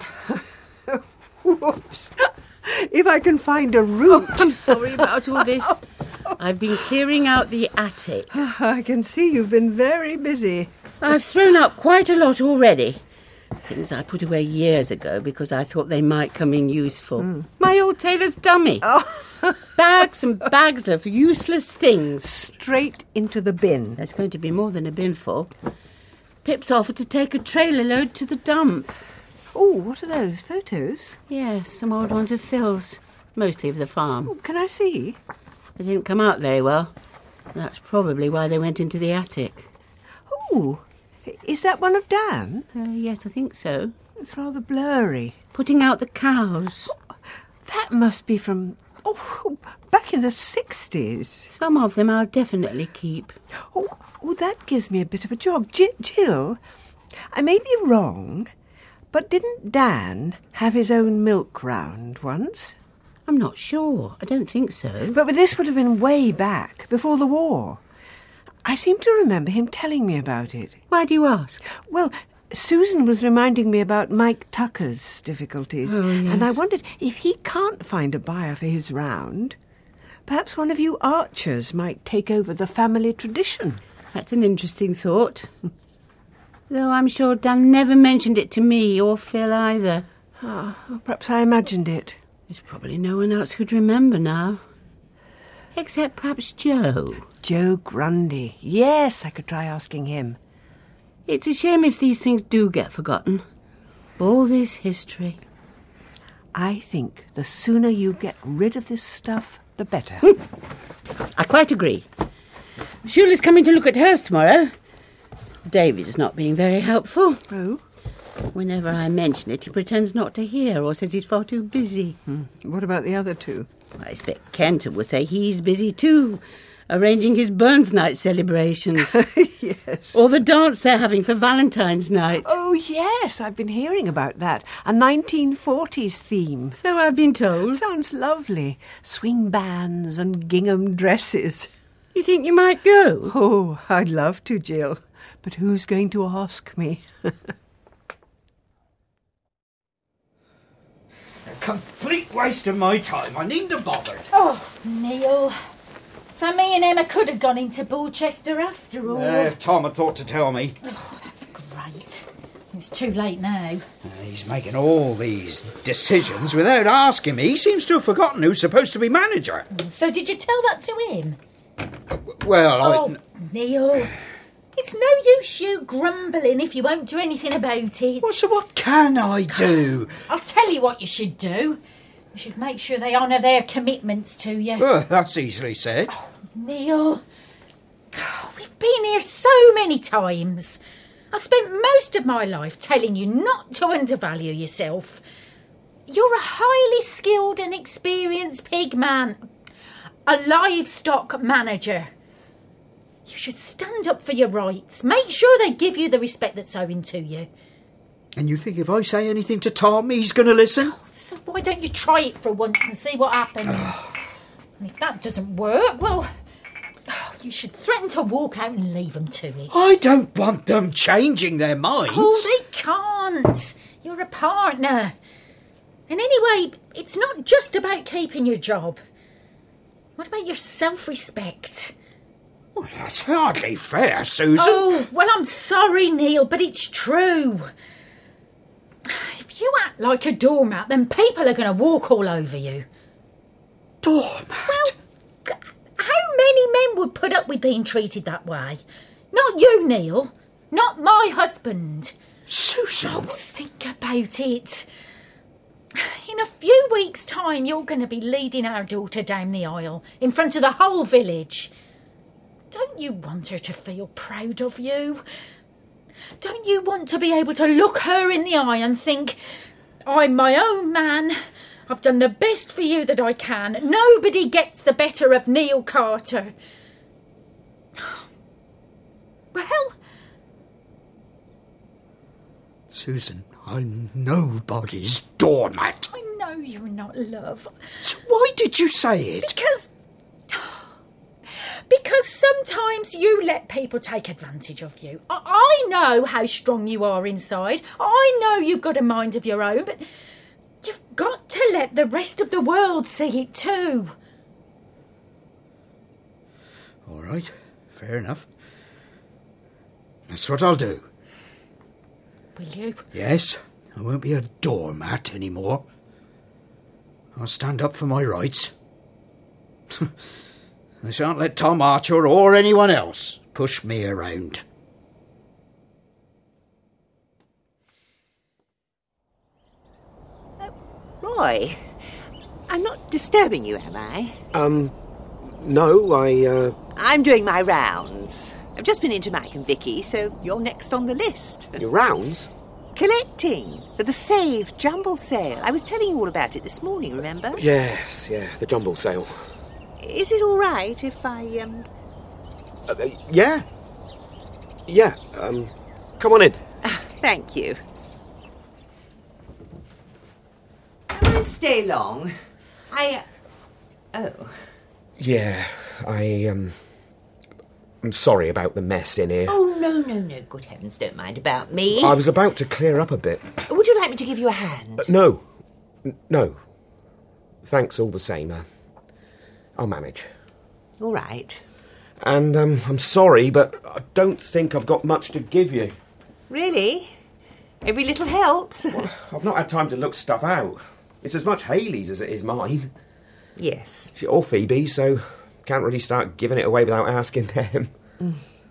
Whoops. If I can find a root. Oh, I'm sorry about all this. I've been clearing out the attic. I can see you've been very busy. I've thrown out quite a lot already. Things I put away years ago because I thought they might come in useful. Mm. My old tailor's dummy. Oh. Bags and bags of useless things. Straight into the bin. There's going to be more than a bin full. Pip's offered to take a trailer load to the dump. Oh, what are those? Photos? Yes, some old ones of Phil's. Mostly of the farm. Oh, can I see? They didn't come out very well. That's probably why they went into the attic. Oh, is that one of Dan? Uh, yes, I think so. It's rather blurry. Putting out the cows. Oh, that must be from, oh, back in the sixties. Some of them I'll definitely keep. Oh, oh that gives me a bit of a jog. G- Jill, I may be wrong, but didn't Dan have his own milk round once? I'm not sure. I don't think so. But this would have been way back, before the war. I seem to remember him telling me about it. Why do you ask? Well, Susan was reminding me about Mike Tucker's difficulties. Oh, yes. And I wondered if he can't find a buyer for his round, perhaps one of you archers might take over the family tradition. That's an interesting thought. Though I'm sure Dan never mentioned it to me or Phil either. Ah, oh, perhaps I imagined it. There's probably no one else who'd remember now. Except perhaps Joe. Joe Grundy. Yes, I could try asking him. It's a shame if these things do get forgotten. All this history. I think the sooner you get rid of this stuff, the better. I quite agree. Shula's coming to look at hers tomorrow. David's not being very helpful. Oh? Whenever I mention it, he pretends not to hear or says he's far too busy. Hmm. What about the other two? I expect Kenton will say he's busy too, arranging his Burns Night celebrations. Yes. Or the dance they're having for Valentine's night. Oh, yes, I've been hearing about that. A nineteen forties theme. So I've been told. Sounds lovely. Swing bands and gingham dresses. You think you might go? Oh, I'd love to, Jill. But who's going to ask me? Complete waste of my time. I needn't have bothered. Oh, Neil. So me and Emma could have gone into Borchester after all. Uh, if Tom had thought to tell me. Oh, that's great. It's too late now. Uh, he's making all these decisions without asking me. He seems to have forgotten who's supposed to be manager. So did you tell that to him? Well, oh, I... Neil. It's no use you grumbling if you won't do anything about it. Well, so what can I do? I'll tell you what you should do. You should make sure they honour their commitments to you. Well, that's easily said. Oh, Neil, oh, we've been here so many times. I spent most of my life telling you not to undervalue yourself. You're a highly skilled and experienced pig man, a livestock manager. You should stand up for your rights. Make sure they give you the respect that's owing to you. And you think if I say anything to Tom, he's going to listen? Oh, so why don't you try it for once and see what happens? And if that doesn't work, well, oh, you should threaten to walk out and leave them to it. I don't want them changing their minds. Oh, they can't. You're a partner. And anyway, it's not just about keeping your job. What about your self-respect? Well, that's hardly fair, Susan. Oh, well, I'm sorry, Neil, but it's true. If you act like a doormat, then people are going to walk all over you. Doormat? Well, how many men would put up with being treated that way? Not you, Neil. Not my husband. Susan! Oh, think about it. In a few weeks' time, you're going to be leading our daughter down the aisle in front of the whole village. Don't you want her to feel proud of you? Don't you want to be able to look her in the eye and think, I'm my own man, I've done the best for you that I can, nobody gets the better of Neil Carter? Well... Susan, I'm nobody's doormat. I know you're not, love. So why did you say it? Because... Because sometimes you let people take advantage of you. I, I know how strong you are inside. I know you've got a mind of your own, but you've got to let the rest of the world see it too. All right, fair enough. That's what I'll do. Will you? Yes, I won't be a doormat anymore. I'll stand up for my rights. I shan't let Tom Archer or anyone else push me around. Roy, I'm not disturbing you, am I? Um, no, I, uh... I'm doing my rounds. I've just been into Mike and Vicky, so you're next on the list. Your rounds? Collecting for the Save Jumble Sale. I was telling you all about it this morning, remember? Yes, yeah, the jumble sale. Is it all right if I, um... Uh, uh, yeah. Yeah, um, come on in. Thank you. I won't stay long. I... Uh, oh. Yeah, I, um... I'm sorry about the mess in here. Oh, no, no, no. Good heavens, don't mind about me. I was about to clear up a bit. Would you like me to give you a hand? Uh, no. N- no. Thanks all the same. Uh, I'll manage. All right. And um, I'm sorry, but I don't think I've got much to give you. Really? Every little helps. Well, I've not had time to look stuff out. It's as much Hayley's as it is mine. Yes. Or Phoebe, so can't really start giving it away without asking them. Mm.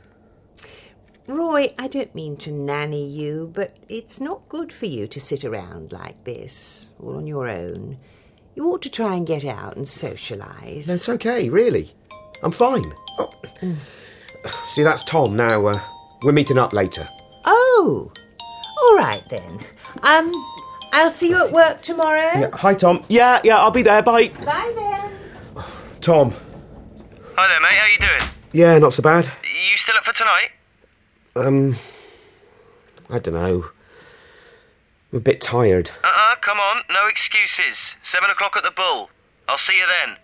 Roy, I don't mean to nanny you, but it's not good for you to sit around like this, all on your own. You ought to try and get out and socialise. No, it's okay, really. I'm fine. Oh. Mm. See, that's Tom now. Uh, we're meeting up later. Oh, all right then. Um, I'll see you at work tomorrow. Yeah, hi, Tom. Yeah, yeah, I'll be there. Bye. Bye then. Tom. Hi there, mate. How you doing? Yeah, not so bad. You still up for tonight? Um, I don't know. I'm a bit tired. Uh-uh, come on. No excuses. Seven o'clock at the Bull. I'll see you then.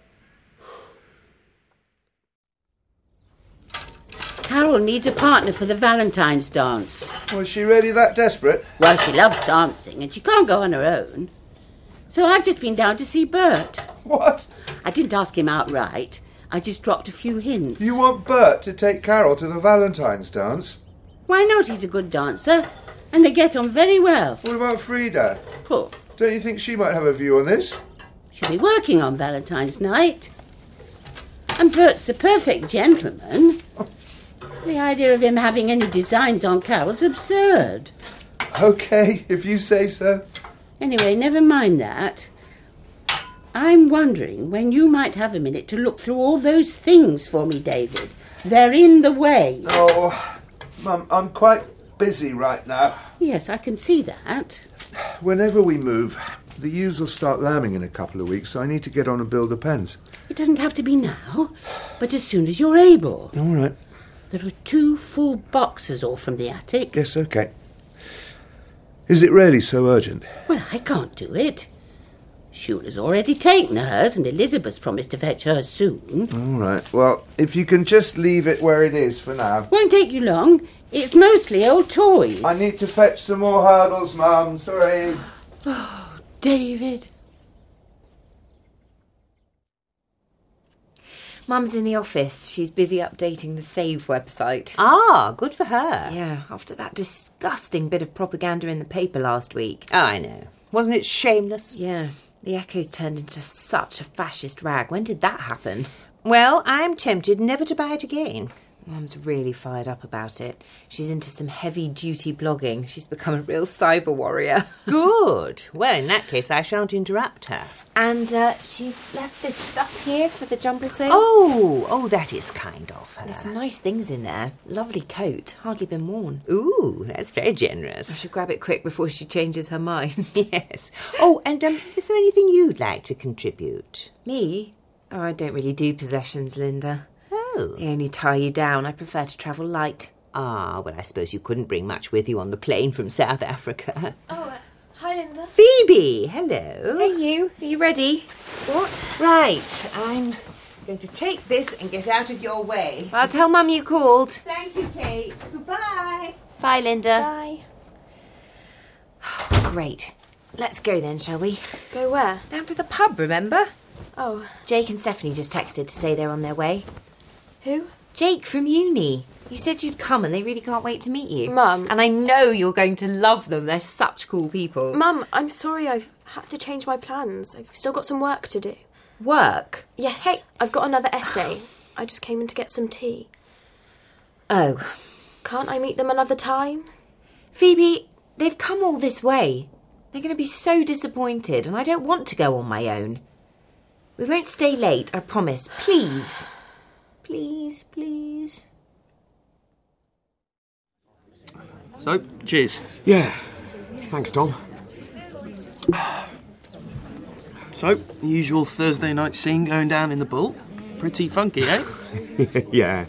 Carol needs a partner for the Valentine's dance. Was she really that desperate? Well, she loves dancing and she can't go on her own. So I've just been down to see Bert. What? I didn't ask him outright. I just dropped a few hints. You want Bert to take Carol to the Valentine's dance? Why not? He's a good dancer. And they get on very well. What about Frida? Oh. Don't you think she might have a view on this? She'll be working on Valentine's night. And Bert's the perfect gentleman. The idea of him having any designs on Carol's absurd. OK, if you say so. Anyway, never mind that. I'm wondering when you might have a minute to look through all those things for me, David. They're in the way. Oh, Mum, I'm quite busy right now. Yes, I can see that. Whenever we move, the ewes will start lambing in a couple of weeks, so I need to get on and build the pens. It doesn't have to be now, but as soon as you're able. All right. There are two full boxes all from the attic. Yes, OK. Is it really so urgent? Well, I can't do it. Shula's already taken hers, and Elizabeth's promised to fetch hers soon. All right. Well, if you can just leave it where it is for now. Won't take you long. It's mostly old toys. I need to fetch some more hurdles, Mum. Sorry. Oh, David. Mum's in the office. She's busy updating the Save website. Ah, good for her. Yeah, after that disgusting bit of propaganda in the paper last week. Oh, I know. Wasn't it shameless? Yeah. The Echo's turned into such a fascist rag. When did that happen? Well, I'm tempted never to buy it again. Mum's really fired up about it. She's into some heavy-duty blogging. She's become a real cyber warrior. Good. Well, in that case, I shan't interrupt her. And uh, she's left this stuff here for the jumble sale. Oh, oh, that is kind of her. There's some nice things in there. Lovely coat, hardly been worn. Ooh, that's very generous. I should grab it quick before she changes her mind. Yes. Oh, and um, is there anything you'd like to contribute? Me? Oh, I don't really do possessions, Linda. Oh. They only tie you down. I prefer to travel light. Ah, well, I suppose you couldn't bring much with you on the plane from South Africa. Oh, uh, hi, Linda. Phoebe, hello. Hey, you. Are you ready? What? Right, I'm going to take this and get out of your way. I'll tell Mum you called. Thank you, Kate. Goodbye. Bye, Linda. Bye. Great. Let's go then, shall we? Go where? Down to the pub, remember? Oh. Jake and Stephanie just texted to say they're on their way. Who? Jake from uni. You said you'd come and they really can't wait to meet you. Mum. And I know you're going to love them. They're such cool people. Mum, I'm sorry I've had to change my plans. I've still got some work to do. Work? Yes, Hey. I've got another essay. I just came in to get some tea. Oh. Can't I meet them another time? Phoebe, they've come all this way. They're going to be so disappointed and I don't want to go on my own. We won't stay late, I promise. Please. Please, please. So, cheers. Yeah. Thanks, Tom. So, the usual Thursday night scene going down in the Bull. Pretty funky, eh? Yeah.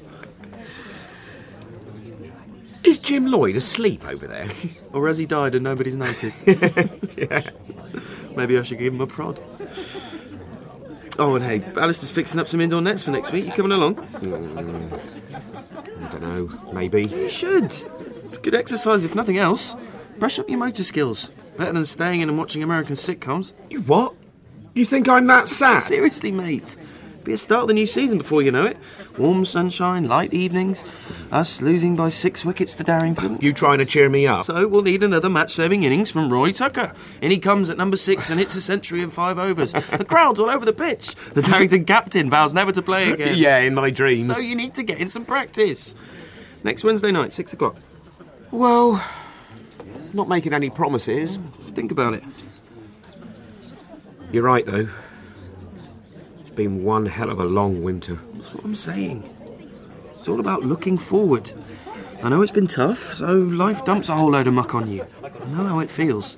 Is Jim Lloyd asleep over there? Or has he died and nobody's noticed? Yeah. Maybe I should give him a prod. Oh, and hey, Alistair's fixing up some indoor nets for next week. You coming along? Mm, I don't know. Maybe. You should. It's good exercise, if nothing else. Brush up your motor skills. Better than staying in and watching American sitcoms. You what? You think I'm that sad? Seriously, mate. Be a start of the new season before you know it. Warm sunshine, light evenings. Us losing by six wickets to Darrington. You trying to cheer me up? So we'll need another match-saving innings from Roy Tucker. In he comes at number six and hits a century in five overs. The crowd's all over the pitch. The Darrington captain vows never to play again. Yeah, in my dreams. So you need to get in some practice. Next Wednesday night, six o'clock. Well, not making any promises. Think about it. You're right, though. It's been one hell of a long winter. That's what I'm saying. It's all about looking forward. I know it's been tough, so life dumps a whole load of muck on you. I know how it feels.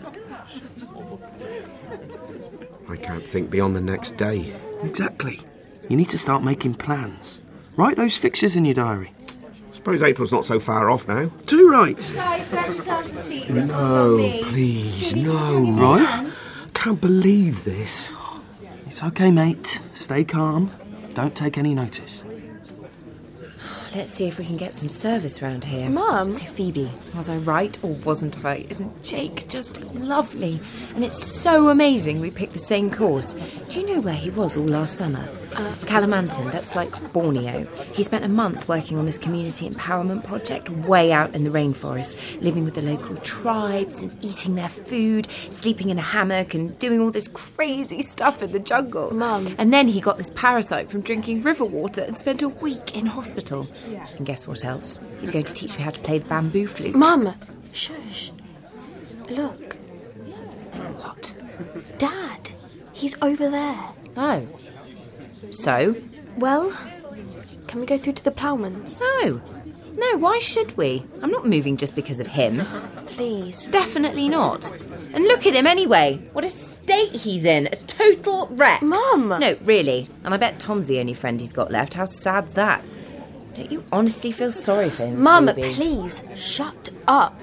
I can't think beyond the next day. Exactly. You need to start making plans. Write those fixtures in your diary. Suppose April's not so far off now. Too right. Guys, grab yourselves a seat. This No, one's on me. please, no. Right? Can't believe this. It's okay, mate. Stay calm. Don't take any notice. Let's see if we can get some service round here. Mum. So, Phoebe, was I right or wasn't I? Isn't Jake just lovely? And it's so amazing we picked the same course. Do you know where he was all last summer? Uh, Kalimantan, that's like Borneo. He spent a month working on this community empowerment project way out in the rainforest, living with the local tribes and eating their food, sleeping in a hammock and doing all this crazy stuff in the jungle. Mum. And then he got this parasite from drinking river water and spent a week in hospital. And guess what else? He's going to teach me how to play the bamboo flute. Mum! Shush. Look. What? Dad. He's over there. Oh. So? Well, can we go through to the Plowmans? No. No, why should we? I'm not moving just because of him. Please. Definitely not. And look at him anyway. What a state he's in. A total wreck. Mum! No, really. And I bet Tom's the only friend he's got left. How sad's that? Don't you honestly feel sorry for him, Mum, Phoebe? please, shut up.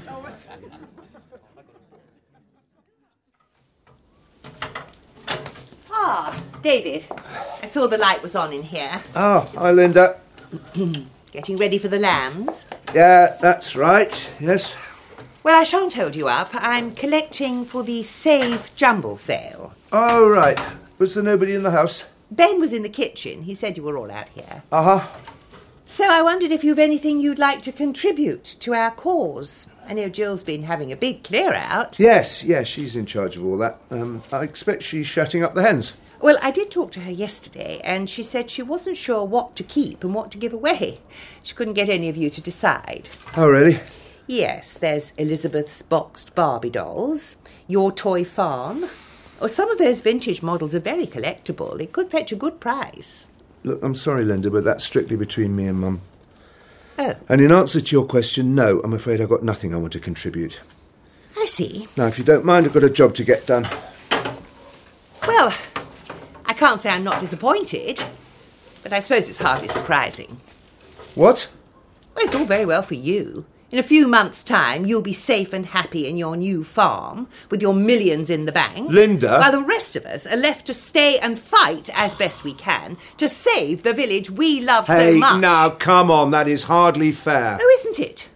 Ah, David. I saw the light was on in here. Oh, hi, Linda. Getting ready for the lambs? Yeah, that's right, yes. Well, I shan't hold you up. I'm collecting for the Save Jumble sale. Oh, right. Was there nobody in the house? Ben was in the kitchen. He said you were all out here. Uh-huh. So I wondered if you've anything you'd like to contribute to our cause. I know Jill's been having a big clear-out. Yes, yes, she's in charge of all that. Um, I expect she's shutting up the hens. Well, I did talk to her yesterday, and she said she wasn't sure what to keep and what to give away. She couldn't get any of you to decide. Oh, really? Yes, there's Elizabeth's boxed Barbie dolls, your toy farm, or some of those vintage models are very collectible. It could fetch a good price. Look, I'm sorry, Linda, but that's strictly between me and Mum. Oh. And in answer to your question, no, I'm afraid I've got nothing I want to contribute. I see. Now, if you don't mind, I've got a job to get done. Well, I can't say I'm not disappointed, but I suppose it's hardly surprising. What? Well, it's all very well for you. In a few months' time, you'll be safe and happy in your new farm, with your millions in the bank. Linda! While the rest of us are left to stay and fight, as best we can, to save the village we love Hey, so much. now, come on, that is hardly fair. Oh, isn't it?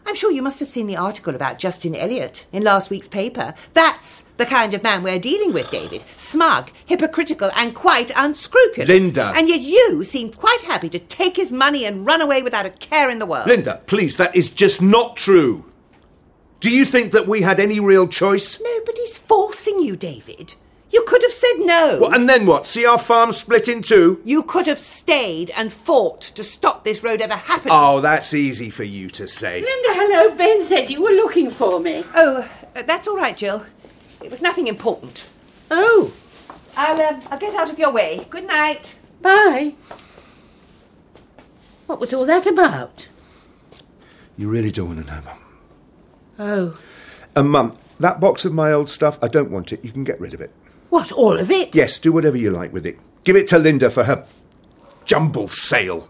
I'm sure you must have seen the article about Justin Elliot in last week's paper. That's the kind of man we're dealing with, David. Smug, hypocritical and quite unscrupulous. Linda. And yet you seem quite happy to take his money and run away without a care in the world. Linda, please, that is just not true. Do you think that we had any real choice? Nobody's forcing you, David. You could have said no. Well, and then what? See our farm split in two? You could have stayed and fought to stop this road ever happening. Oh, that's easy for you to say. Linda, hello. Ben said you were looking for me. Oh, uh, that's all right, Jill. It was nothing important. Oh. I'll, uh, I'll get out of your way. Good night. Bye. What was all that about? You really don't want to know, Mum. Oh. And, Mum, that box of my old stuff, I don't want it. You can get rid of it. What, all of it? Yes, do whatever you like with it. Give it to Linda for her jumble sale.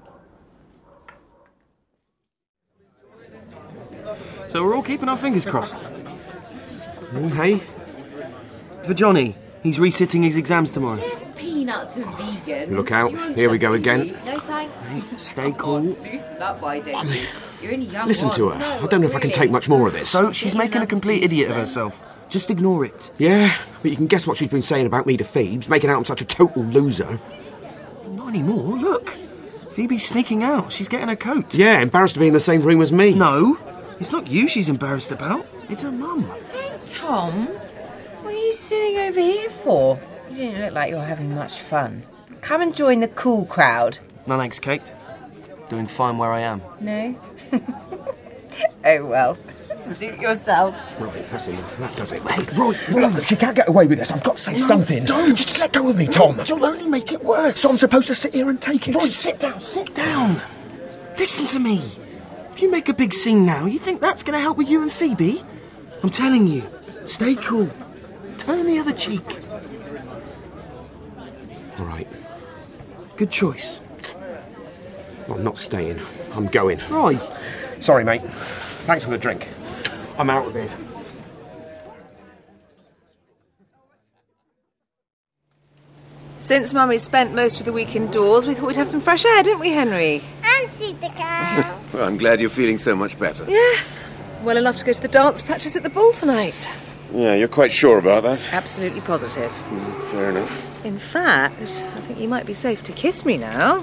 So we're all keeping our fingers crossed. Mm, hey? For Johnny, he's resitting his exams tomorrow. Yes, peanuts are vegan. Look out. Here we go again. No thanks. Hey, stay cool. Loosen up, why don't you? You're only young Listen to her. ones. I don't know if I can take much more of this. So she's making a complete idiot of herself. Just ignore it. Yeah, but you can guess what she's been saying about me to Phoebes, making out I'm such a total loser. Not anymore, look. Phoebe's sneaking out. She's getting her coat. Yeah, embarrassed to be in the same room as me. No, it's not you she's embarrassed about. It's her mum. Hey, Tom, what are you sitting over here for? You don't look like you're having much fun. Come and join the cool crowd. No thanks, Kate. Doing fine where I am. No? Oh, well. Suit yourself. Right, that's enough. That does it. Hey, Roy, Roy, she can't get away with this. I've got to say No, something. don't. Just let go of me, Tom. You'll only make it worse. So I'm supposed to sit here and take it? Roy, sit down, sit down. Listen to me. If you make a big scene now, you think that's going to help with you and Phoebe? I'm telling you, stay cool. Turn the other cheek. All right. Good choice. I'm not staying. I'm going. Roy. Sorry, mate. Thanks for the drink. I'm out of here. Since Mummy spent most of the week indoors, we thought we'd have some fresh air, didn't we, Henry? And see the cow. Well, I'm glad you're feeling so much better. Yes. Well enough to go to the dance practice at the ball tonight. Yeah, you're quite sure about that? Absolutely positive. Mm, fair enough. In fact, I think you might be safe to kiss me now.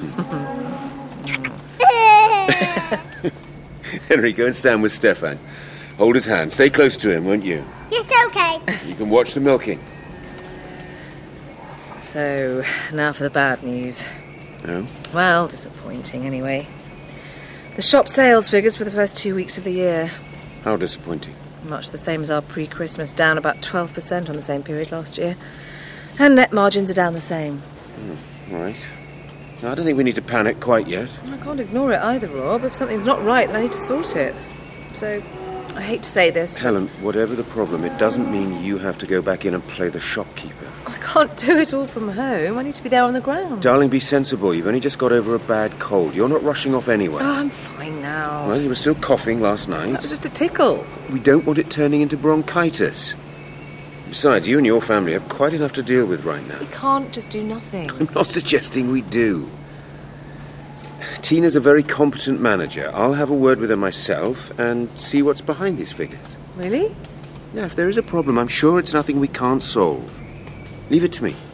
Henry, go and stand with Stefan. Hold his hand. Stay close to him, won't you? Yes, okay. You can watch the milking. So, now for the bad news. Oh? Well, disappointing anyway. The shop sales figures for the first two weeks of the year. How disappointing. Much the same as our pre-Christmas, down about twelve percent on the same period last year. And net margins are down the same. Oh, right. I don't think we need to panic quite yet. I can't ignore it either, Rob. If something's not right, then I need to sort it. So, I hate to say this. Helen, whatever the problem, it doesn't mean you have to go back in and play the shopkeeper. I can't do it all from home. I need to be there on the ground. Darling, be sensible. You've only just got over a bad cold. You're not rushing off anyway. Oh, I'm fine now. Well, you were still coughing last night. That was just a tickle. We don't want it turning into bronchitis. Besides, you and your family have quite enough to deal with right now. We can't just do nothing. I'm not suggesting we do. Tina's a very competent manager. I'll have a word with her myself and see what's behind these figures. Really? Now, if there is a problem, I'm sure it's nothing we can't solve. Leave it to me.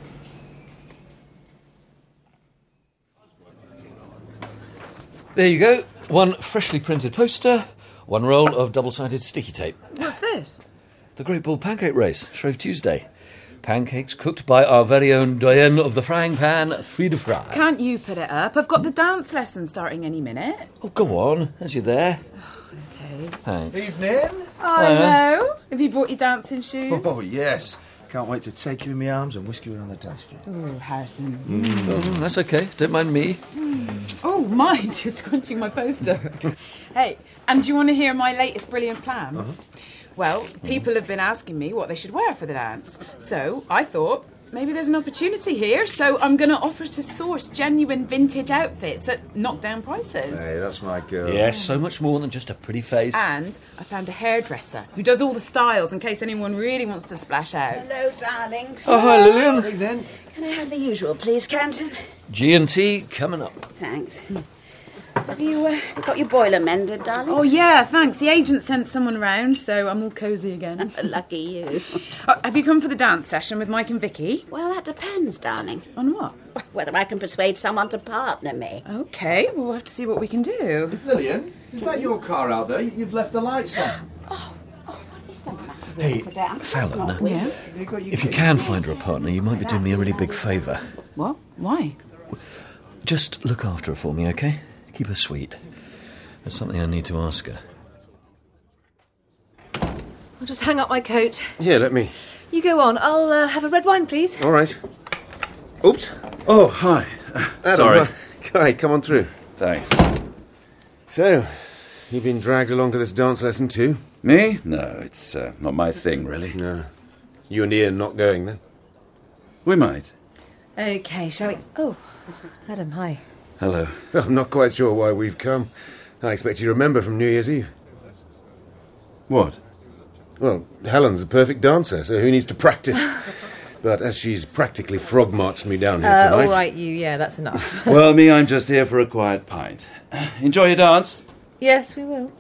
There you go. One freshly printed poster, one roll of double-sided sticky tape. What's this? The Great Bull Pancake Race, Shrove Tuesday. Pancakes cooked by our very own doyenne of the frying pan, Frieda Fry. Can't you put it up? I've got the dance lesson starting any minute. Oh, go on, as you're there. Okay. Thanks. Evening. Hello. Have you brought your dancing shoes? Oh, yes. Can't wait to take you in my arms and whisk you around the dance floor. Oh, Harrison. Mm. Oh, that's okay. Don't mind me. Oh, mind. You're scrunching my poster. Hey, and do you want to hear my latest brilliant plan? Uh-huh. Well, people have been asking me what they should wear for the dance. So I thought maybe there's an opportunity here. So I'm going to offer to source genuine vintage outfits at knockdown prices. Hey, that's my girl. Yes, so much more than just a pretty face. And I found a hairdresser who does all the styles in case anyone really wants to splash out. Hello, darlings. Oh, hi, Lillian. Evening. Can I have the usual, please, Canton? G and T coming up. Thanks. Have you uh, got your boiler mended, darling? Oh, yeah, thanks. The agent sent someone round, so I'm all cosy again. Lucky you. Uh, have you come for the dance session with Mike and Vicky? Well, that depends, darling. On what? Whether I can persuade someone to partner me. OK, well, we'll have to see what we can do. Lillian, is that your car out there? You've left the lights on. Hey, Today. Fallon, Yeah? if you can find her a partner, you might be doing me a really big favour. What? Why? Just look after her for me, OK? Keep her sweet. There's something I need to ask her. I'll just hang up my coat. Here, let me. You go on. I'll uh, have a red wine, please. All right. Oops. Oh, hi. Adam, Sorry. uh, Hi, come on through. Thanks. So, you've been dragged along to this dance lesson too? Me? No, it's uh, not my thing, really. No. You and Ian not going, then? We might. OK, shall we... Oh, Adam, hi. Hello. I'm not quite sure why we've come. I expect you to remember from New Year's Eve. What? Well, Helen's a perfect dancer, so who needs to practice? But as she's practically frog-marched me down here Uh, tonight... all right, you. Yeah, that's enough. Well, me, I'm just here for a quiet pint. Enjoy your dance. Yes, we will.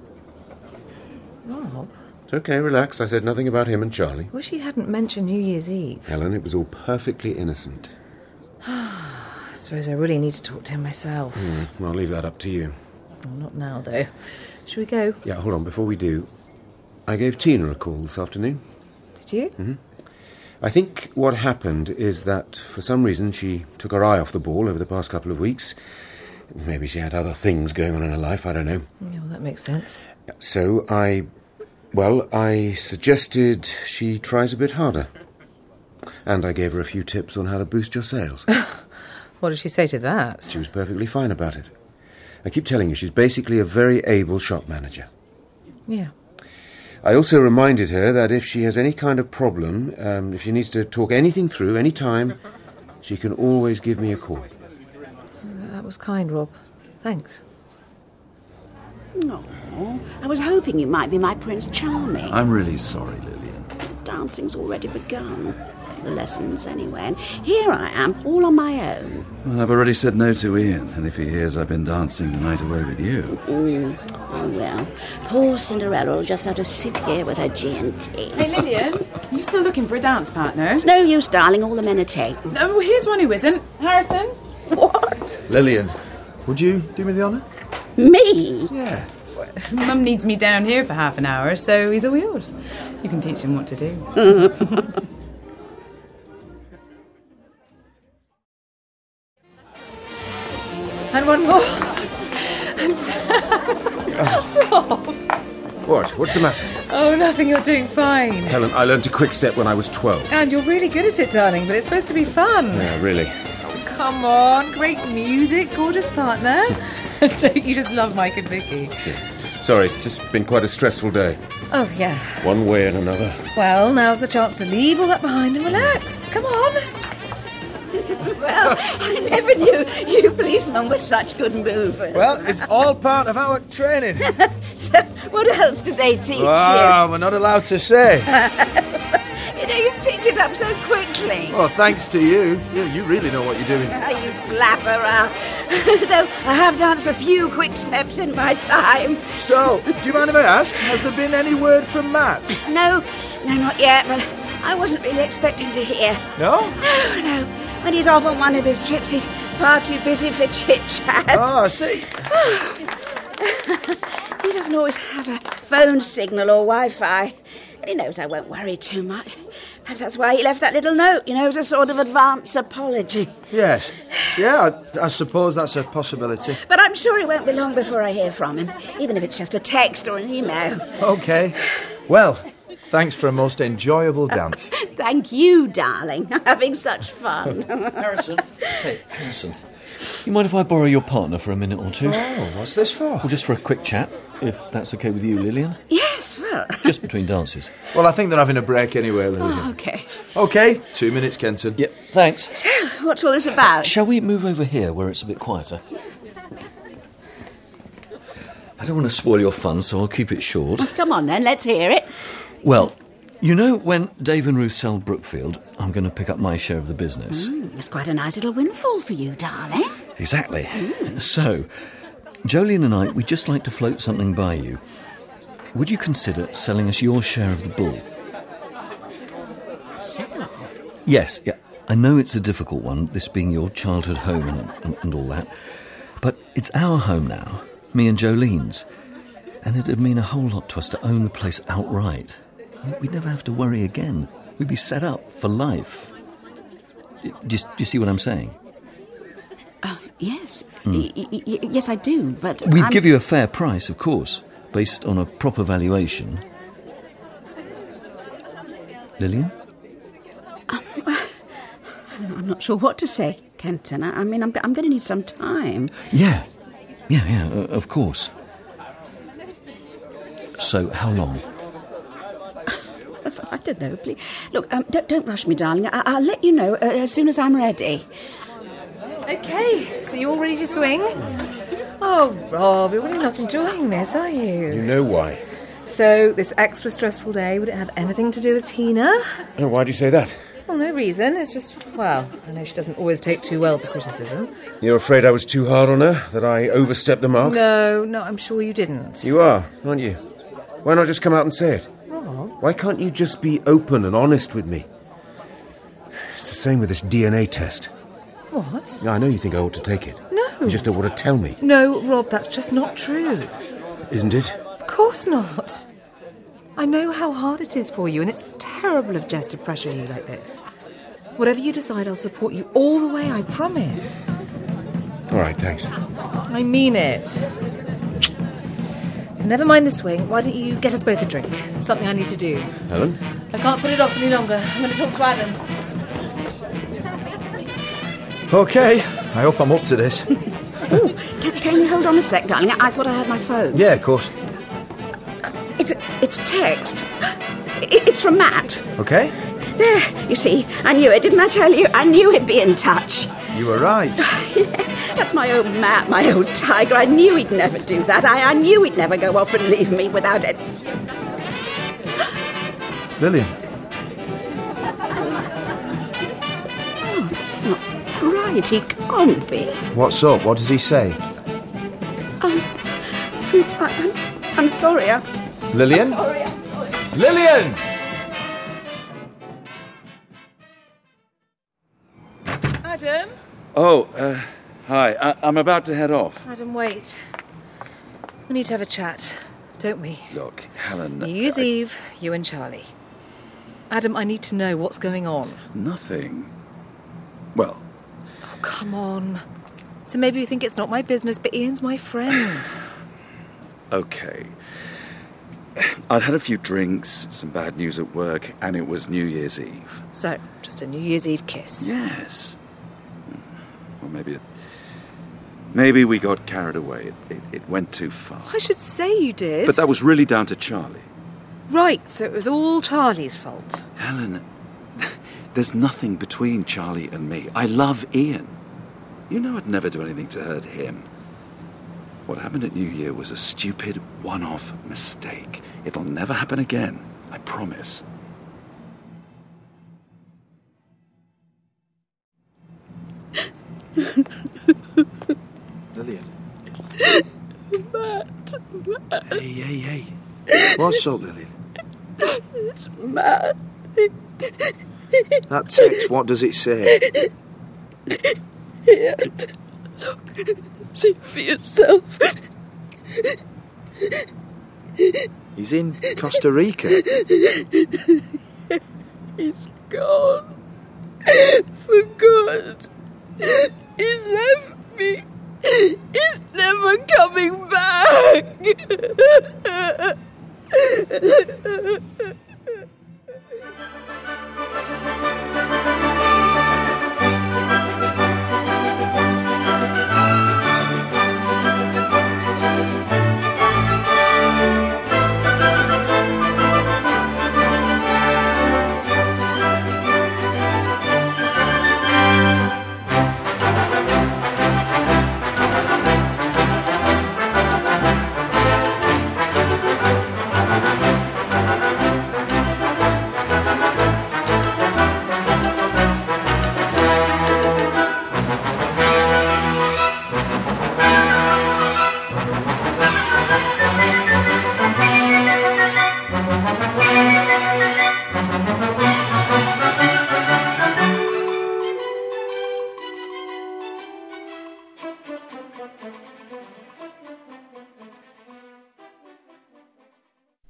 Rob, It's okay, relax. I said nothing about him and Charlie. wish you hadn't mentioned New Year's Eve. Helen, it was all perfectly innocent. I suppose I really need to talk to him myself. Mm, well, I'll leave that up to you. Well, not now, though. Shall we go? Yeah, hold on, before we do... I gave Tina a call this afternoon. Did you? Mm-hmm. I think what happened is that, for some reason, she took her eye off the ball over the past couple of weeks. Maybe she had other things going on in her life, I don't know. Yeah, well, that makes sense. So I... Well, I suggested she tries a bit harder. And I gave her a few tips on how to boost your sales. What did she say to that? She was perfectly fine about it. I keep telling you, she's basically a very able shop manager. Yeah. I also reminded her that if she has any kind of problem, um, if she needs to talk anything through, any time, she can always give me a call. That was kind, Rob. Thanks. No, I was hoping you might be my Prince Charming. I'm really sorry, Lillian. Dancing's already begun. The lessons, anyway. And here I am, all on my own. Well, I've already said no to Ian, and if he hears I've been dancing the night away with you... Mm. Oh, well, poor Cinderella will just have to sit here with her G and T. Hey, Lillian, you still looking for a dance partner? It's no use, darling. All the men are taken. No, well, here's one who isn't. Harrison? What? Lillian, would you do me the honour? Me? Yeah. Mum needs me down here for half an hour, so he's all yours. You can teach him what to do. And one more. And... Rob. What? What's the matter? Oh, nothing. You're doing fine. Helen, I learned to quick step when I was twelve. And you're really good at it, darling, but it's supposed to be fun. Yeah, really. Oh, come on. Great music, gorgeous partner. Don't you just love Mike and Vicky? Sorry, it's just been quite a stressful day. Oh, yeah. One way and another. Well, now's the chance to leave all that behind and relax. Come on. Well, I never knew you policemen were such good movers. Well, it's all part of our training. So, what else do they teach Wow, we're not allowed to say. you? You know, you picked it up so quickly. Well, thanks to you. You, you really know what you're doing. Oh, you flapper. Though I have danced a few quick steps in my time. So, do you mind if I ask, has there been any word from Matt? No, no, not yet, but I wasn't really expecting to hear. No? No, no. When he's off on one of his trips, he's far too busy for chit-chat. Oh, I see. He doesn't always have a phone signal or Wi-Fi. And he knows I won't worry too much. Perhaps that's why he left that little note, you know, as a sort of advance apology. Yes. Yeah, I, I suppose that's a possibility. But I'm sure it won't be long before I hear from him, even if it's just a text or an email. OK. Well, thanks for a most enjoyable dance. Thank you, darling. I'm having such fun. Harrison. Hey, Harrison. You mind if I borrow your partner for a minute or two? Oh, what's this for? Well, just for a quick chat, if that's OK with you, Lillian. Yes, well... Just between dances. Well, I think they're having a break anyway, Lillian. Oh, OK. OK, two minutes, Kenton. Yep, thanks. So, what's all this about? Shall we move over here where it's a bit quieter? I don't want to spoil your fun, so I'll keep it short. Come on, then, let's hear it. Well, you know, when Dave and Ruth sell Brookfield, I'm going to pick up my share of the business. Mm, it's quite a nice little windfall for you, darling. Exactly. Mm. So, Jolene and I, we'd just like to float something by you. Would you consider selling us your share of the bull? Sell? Yes, yeah. I know it's a difficult one, this being your childhood home and, and, and all that. But it's our home now, me and Jolene's. And it'd mean a whole lot to us to own the place outright. We'd never have to worry again. We'd be set up for life. Do you, do you see what I'm saying? Oh, yes. Mm. Y- y- yes, I do, but... We'd I'm... give you a fair price, of course, based on a proper valuation. Lillian? Um, I'm not sure what to say, Kenton. I, I mean, I'm, I'm going to need some time. Yeah. Yeah, yeah, uh, of course. So, how long? I don't know, please. Look, um, don't, don't rush me, darling. I, I'll let you know uh, as soon as I'm ready. Okay, so you're all ready to swing? Oh, Rob, you're really not enjoying this, are you? You know why. So, this extra stressful day, would it have anything to do with Tina? Oh, why do you say that? Well, no reason. It's just, well, I know she doesn't always take too well to criticism. You're afraid I was too hard on her? That I overstepped the mark? No, no, I'm sure you didn't. You are, aren't you? Why not just come out and say it? Rob? Why can't you just be open and honest with me? It's the same with this D N A test. What? I know you think I ought to take it. No. You just don't want to tell me. No, Rob, that's just not true. Isn't it? Of course not. I know how hard it is for you, and it's terrible of Jess to pressure you like this. Whatever you decide, I'll support you all the way, I promise. All right, thanks. I mean it. So never mind the swing. Why don't you get us both a drink? It's something I need to do. Helen? I can't put it off any longer. I'm going to talk to Adam. OK, I hope I'm up to this. Ooh, can, can you hold on a sec, darling? I thought I had my phone. Yeah, of course. It's it's text. It, it's from Matt. OK? There, you see, I knew it, didn't I tell you? I knew he'd be in touch. You were right. That's my old Matt, my old tiger. I knew he'd never do that. I, I knew he'd never go off and leave me without it. Lillian. Oh, that's not right. He can't be. What's up? What does he say? Um, I, I'm, I'm sorry. I, Lillian? I'm sorry. I'm sorry. Lillian! Adam? Oh, uh, hi. I- I'm about to head off. Adam, wait. We need to have a chat, don't we? Look, Helen... New Year's I- Eve, you and Charlie. Adam, I need to know what's going on. Nothing. Well... Oh, come on. So maybe you think it's not my business, but Ian's my friend. OK. I'd had a few drinks, some bad news at work, and it was New Year's Eve. So, just a New Year's Eve kiss. Yes. Or maybe it, maybe we got carried away. It, it, it went too far. I should say you did. But that was really down to Charlie. Right, so it was all Charlie's fault. Helen, there's nothing between Charlie and me. I love Ian. You know I'd never do anything to hurt him. What happened at New Year was a stupid, one-off mistake. It'll never happen again. I promise. Lillian. Matt, Matt. Hey, hey, hey. What's up, Lillian? It's Matt. That text, what does it say? Here, look, see for yourself. He's in Costa Rica. He's gone. For good. He's left me. He's never coming back.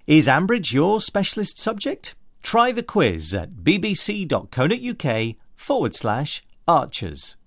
Is Ambridge your specialist subject? Try the quiz at bbc.co.uk forward slash archers.